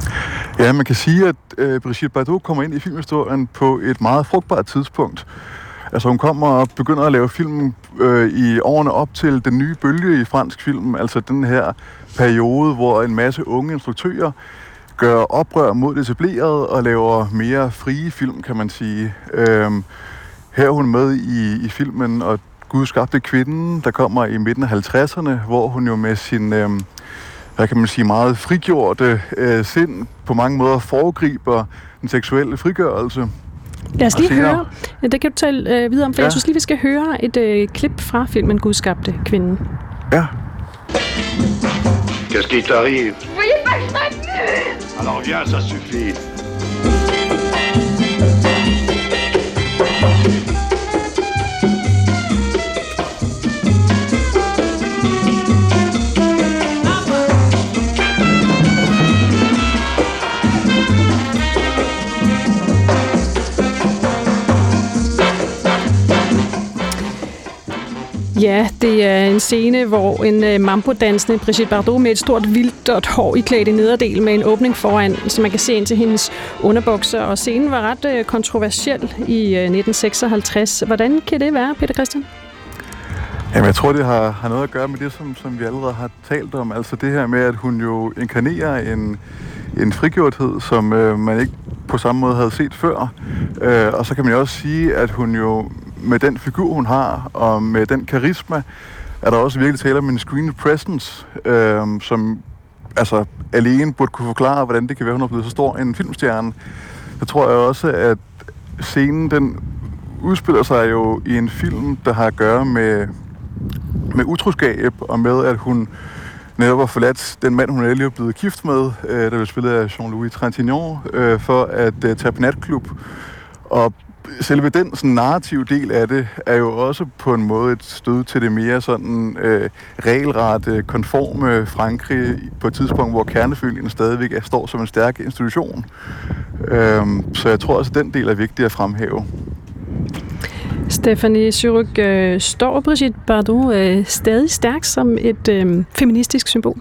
Ja, man kan sige, at øh, Brigitte Bardot kommer ind i filmhistorien på et meget frugtbart tidspunkt. Altså hun kommer og begynder at lave film øh, i årene op til den nye bølge i fransk film, altså den her periode, hvor en masse unge instruktører gør oprør mod det etablerede og laver mere frie film, kan man sige. Øhm, her er hun med i, i filmen og Gud skabte kvinden, der kommer i midten af halvtredserne, hvor hun jo med sin, øhm, hvad kan man sige, meget frigjorte øh, sind på mange måder foregriber den seksuelle frigørelse. Lad os lige høre. Det kan du tale øh, videre om, for ja. Jeg synes lige, vi skal høre et øh, klip fra filmen Gud skabte kvinden. Ja. Qu'est-ce qui t'arrive? Vous voyez pas que je m'amuse? Alors viens, ça suffit. Ja, det er en scene, hvor en uh, mambo-dansende Brigitte Bardot med et stort vildt hår iklædt i nederdel med en åbning foran, så man kan se ind til hendes underbukser. Og scenen var ret uh, kontroversiel i uh, nitten seksoghalvtreds. Hvordan kan det være, Peter Christian? Jamen, jeg tror, det har, har noget at gøre med det, som, som vi allerede har talt om. Altså det her med, at hun jo inkarnerer en, en frigjorthed, som øh, man ikke på samme måde havde set før. Øh, og så kan man jo også sige, at hun jo med den figur, hun har, og med den karisma, er der også virkelig tale om en screen presence, øh, som altså alene burde kunne forklare, hvordan det kan være, hun er blevet så stor en filmstjerne. Jeg tror jeg også, at scenen, den udspiller sig jo i en film, der har at gøre med, med utroskab, og med, at hun netop har forladt den mand, hun endelig er blevet gift med, øh, der blev spillet af Jean-Louis Trintignant, øh, for at øh, tage på natklub. Og selve den sådan, narrative del af det, er jo også på en måde et stød til det mere sådan øh, regelrette, konforme Frankrig på et tidspunkt, hvor kernefamilien stadigvæk er, står som en stærk institution. Øh, så jeg tror også, at den del er vigtig at fremhæve. Stephanie Surrugue, øh, står Brigitte Bardot øh, stadig stærk som et øh, feministisk symbol?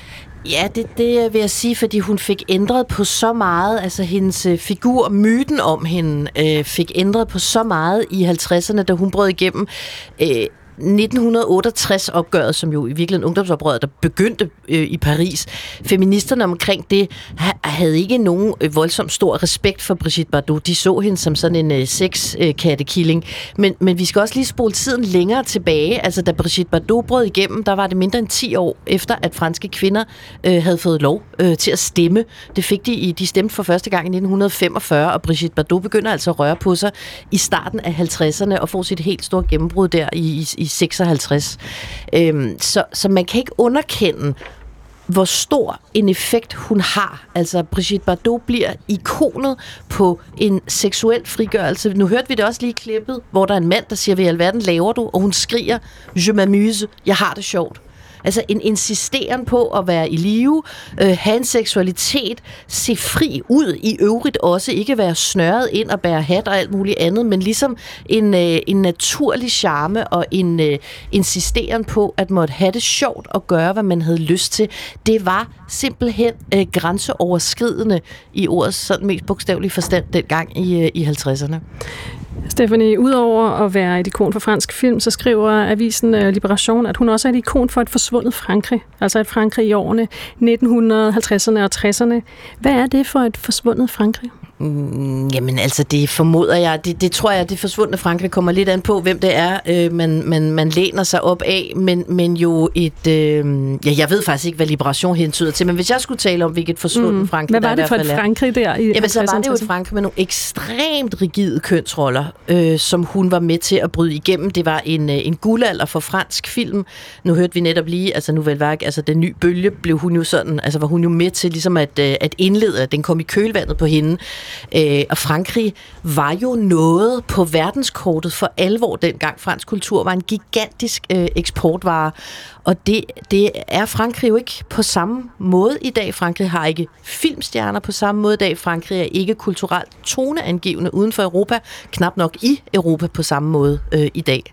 Ja, det, det vil jeg sige, fordi hun fik ændret på så meget, altså hendes øh, figur, myten om hende, øh, fik ændret på så meget i halvtredserne, da hun brød igennem. Øh, nitten otteogtres-opgøret, som jo i virkeligheden ungdomsoprøret, der begyndte øh, i Paris. Feministerne omkring det havde ikke nogen øh, voldsomt stor respekt for Brigitte Bardot. De så hende som sådan en øh, sexkattekilling. Øh, men, men vi skal også lige spole tiden længere tilbage. Altså, da Brigitte Bardot brød igennem, der var det mindre end ti år efter, at franske kvinder øh, havde fået lov øh, til at stemme. Det fik de i, de stemte for første gang i nitten femogfyrre, og Brigitte Bardot begynder altså at røre på sig i starten af halvtredserne og får sit helt store gennembrud der i, i, i seksoghalvtreds. Øhm, så, så man kan ikke underkende, hvor stor en effekt hun har. Altså, Brigitte Bardot bliver ikonet på en seksuel frigørelse. Nu hørte vi det også lige klippet, hvor der er en mand, der siger, hvad i alverden laver du? Og hun skriger, je m'amuse, jeg har det sjovt. Altså en insisteren på at være i live, øh, have en seksualitet, se fri ud i øvrigt også, ikke være snørret ind og bære hat og alt muligt andet, men ligesom en, øh, en naturlig charme og en øh, insisteren på at måtte have det sjovt og gøre, hvad man havde lyst til. Det var simpelthen øh, grænseoverskridende i ordets sådan mest bogstavelige forstand dengang i, øh, i halvtredserne. Stephanie, udover at være et ikon for fransk film, så skriver avisen Liberation, at hun også er et ikon for et forsvundet Frankrig. Altså et Frankrig i årene nitten halvtredserne og tresserne. Hvad er det for et forsvundet Frankrig? Mm, jamen altså, det formoder jeg, det, det tror jeg, det forsvundne Frankrig kommer lidt an på, hvem det er, øh, man, man, man læner sig op af, men, men jo et, øh, ja, jeg ved faktisk ikke, hvad Liberation hentyder til, men hvis jeg skulle tale om, hvilket forsvundet mm. Frankrig, hvad var det for et Frankrig der i jamen, så var det jo et Frankrig med nogle ekstremt rigide kønsroller, øh, som hun var med til at bryde igennem. Det var en, en guldalder for fransk film. Nu hørte vi netop lige, altså Nouvelle Vague, altså den nye bølge, blev hun jo sådan, altså var hun jo med til ligesom at, at indlede, den kom i kølvandet på hende. Øh, og Frankrig var jo noget på verdenskortet for alvor dengang. Fransk kultur var en gigantisk øh, eksportvare, og det, det er Frankrig jo ikke på samme måde i dag. Frankrig har ikke filmstjerner på samme måde i dag. Frankrig er ikke kulturelt toneangivende uden for Europa, knap nok i Europa på samme måde øh, i dag.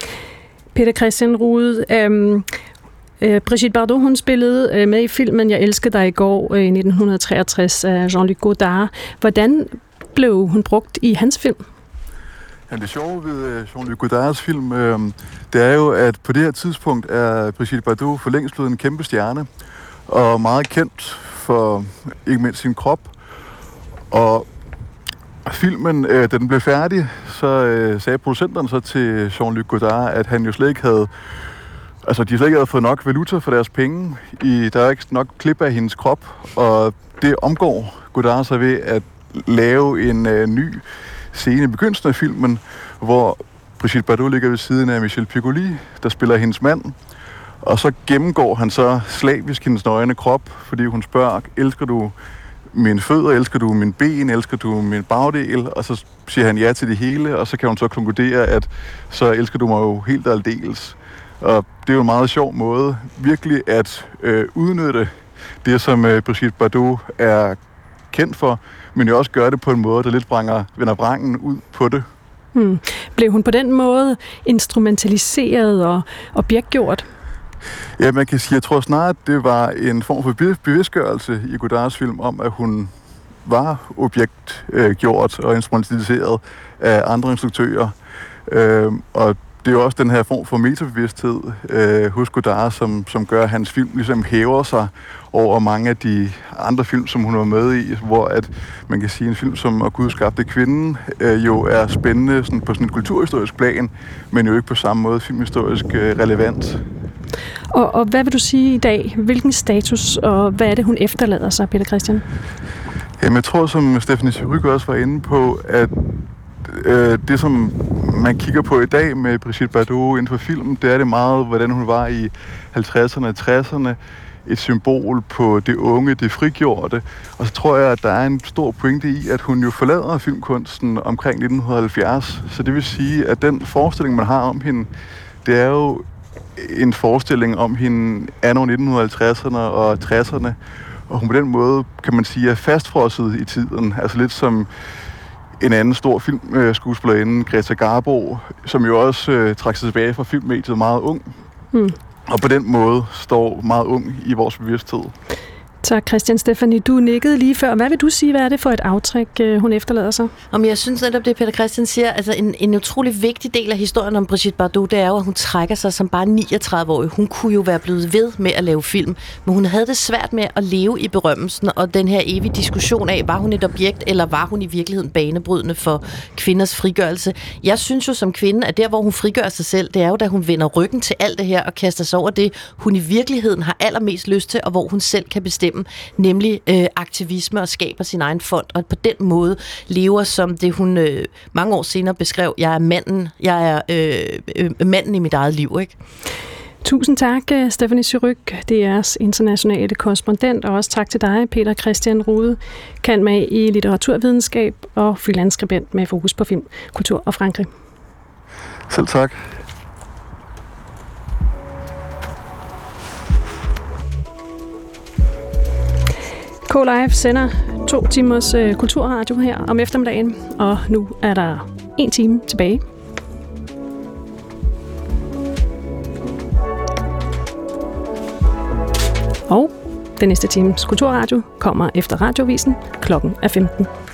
Peter Christian Rude, øhm Brigitte Bardot, hun spillede med i filmen Jeg elskede dig i går i nitten treogtres af Jean-Luc Godard. Hvordan blev hun brugt i hans film? Ja, det sjove ved Jean-Luc Godards film, øh, det er jo, at på det her tidspunkt er Brigitte Bardot for længst blevet en kæmpe stjerne, og meget kendt for ikke mindst sin krop. Og filmen, øh, da den blev færdig, så øh, sagde producenterne så til Jean-Luc Godard, at han jo slet ikke havde Altså, de slet ikke havde fået nok valuta for deres penge. I, der er ikke nok klip af hendes krop, og det omgår Godard sig ved at lave en øh, ny scene i begyndelsen af filmen, hvor Brigitte Bardot ligger ved siden af Michel Piccoli, der spiller hendes mand. Og så gennemgår han så slavisk hendes nøgne krop, fordi hun spørger, elsker du mine fødder, elsker du mine ben, elsker du min bagdel? Og så siger han ja til det hele, og så kan hun så konkludere, at så elsker du mig jo helt og aldeles. Og det er jo en meget sjov måde virkelig at øh, udnytte det, som øh, Brigitte Bardot er kendt for, men jo også gøre det på en måde, der lidt bringer, vender vrangen ud på det. Hmm. Blev hun på den måde instrumentaliseret og objektgjort? Ja, man kan sige, jeg tror snart, at det var en form for bevidstgørelse i Godards film om, at hun var objektgjort og instrumentaliseret af andre instruktører. Øh, og det er jo også den her form for metabevidsthed øh, hos Godard, som, som gør, at hans film ligesom hæver sig over mange af de andre film, som hun var med i, hvor at man kan sige, en film som Og Gud skabte kvinden øh, jo er spændende sådan på sådan en kulturhistorisk plan, men jo ikke på samme måde filmhistorisk øh, relevant. Og, og hvad vil du sige i dag? Hvilken status, og hvad er det, hun efterlader sig, Peter Christian? Jamen, jeg tror, som Stephanie Surrugue også var inde på, at øh, det, som man kigger på i dag med Brigitte Bardot inden for film, det er det meget, hvordan hun var i halvtredserne og tresserne. Et symbol på det unge, det frigjorte. Og så tror jeg, at der er en stor pointe i, at hun jo forlader filmkunsten omkring nitten halvfjerds. Så det vil sige, at den forestilling, man har om hende, det er jo en forestilling om hende anno nitten halvtredserne og tresserne. Og hun på den måde, kan man sige, er fastfrosset i tiden. Altså lidt som en anden stor filmskuespillerinde, Greta Garbo, som jo også øh, trak sig tilbage fra filmmediet meget ung. Hmm. Og på den måde står meget ung i vores bevidsthed. Tak, Christian. Stephanie, du nikkede lige før. Hvad vil du sige, hvad er det for et aftræk, hun efterlader sig? Om jeg synes netop, det Peter Christian siger, altså en, en utrolig vigtig del af historien om Brigitte Bardot, det er jo, at hun trækker sig som bare niogtredive-årig. Hun kunne jo være blevet ved med at lave film, men hun havde det svært med at leve i berømmelsen, og den her evige diskussion af, var hun et objekt, eller var hun i virkeligheden banebrydende for kvinders frigørelse. Jeg synes jo som kvinde, at der, hvor hun frigør sig selv, det er jo, da hun vender ryggen til alt det her, og kaster sig over det, hun i virkeligheden har allermest lyst til, og hvor hun selv kan bestemme, nemlig øh, aktivisme og skaber sin egen fond, og på den måde lever som det, hun øh, mange år senere beskrev, jeg er manden, jeg er øh, øh, manden i mit eget liv, ikke? Tusind tak, Stephanie Surrugue, D R's internationale korrespondent, og også tak til dig, Peter Christian Rude, kendt med i litteraturvidenskab og freelance-skribent med fokus på film, kultur og Frankrig. Selv tak. K-Live sender to timers øh, kulturradio her om eftermiddagen, og nu er der en time tilbage. Og den næste times kulturradio kommer efter radiovisen klokken er femten.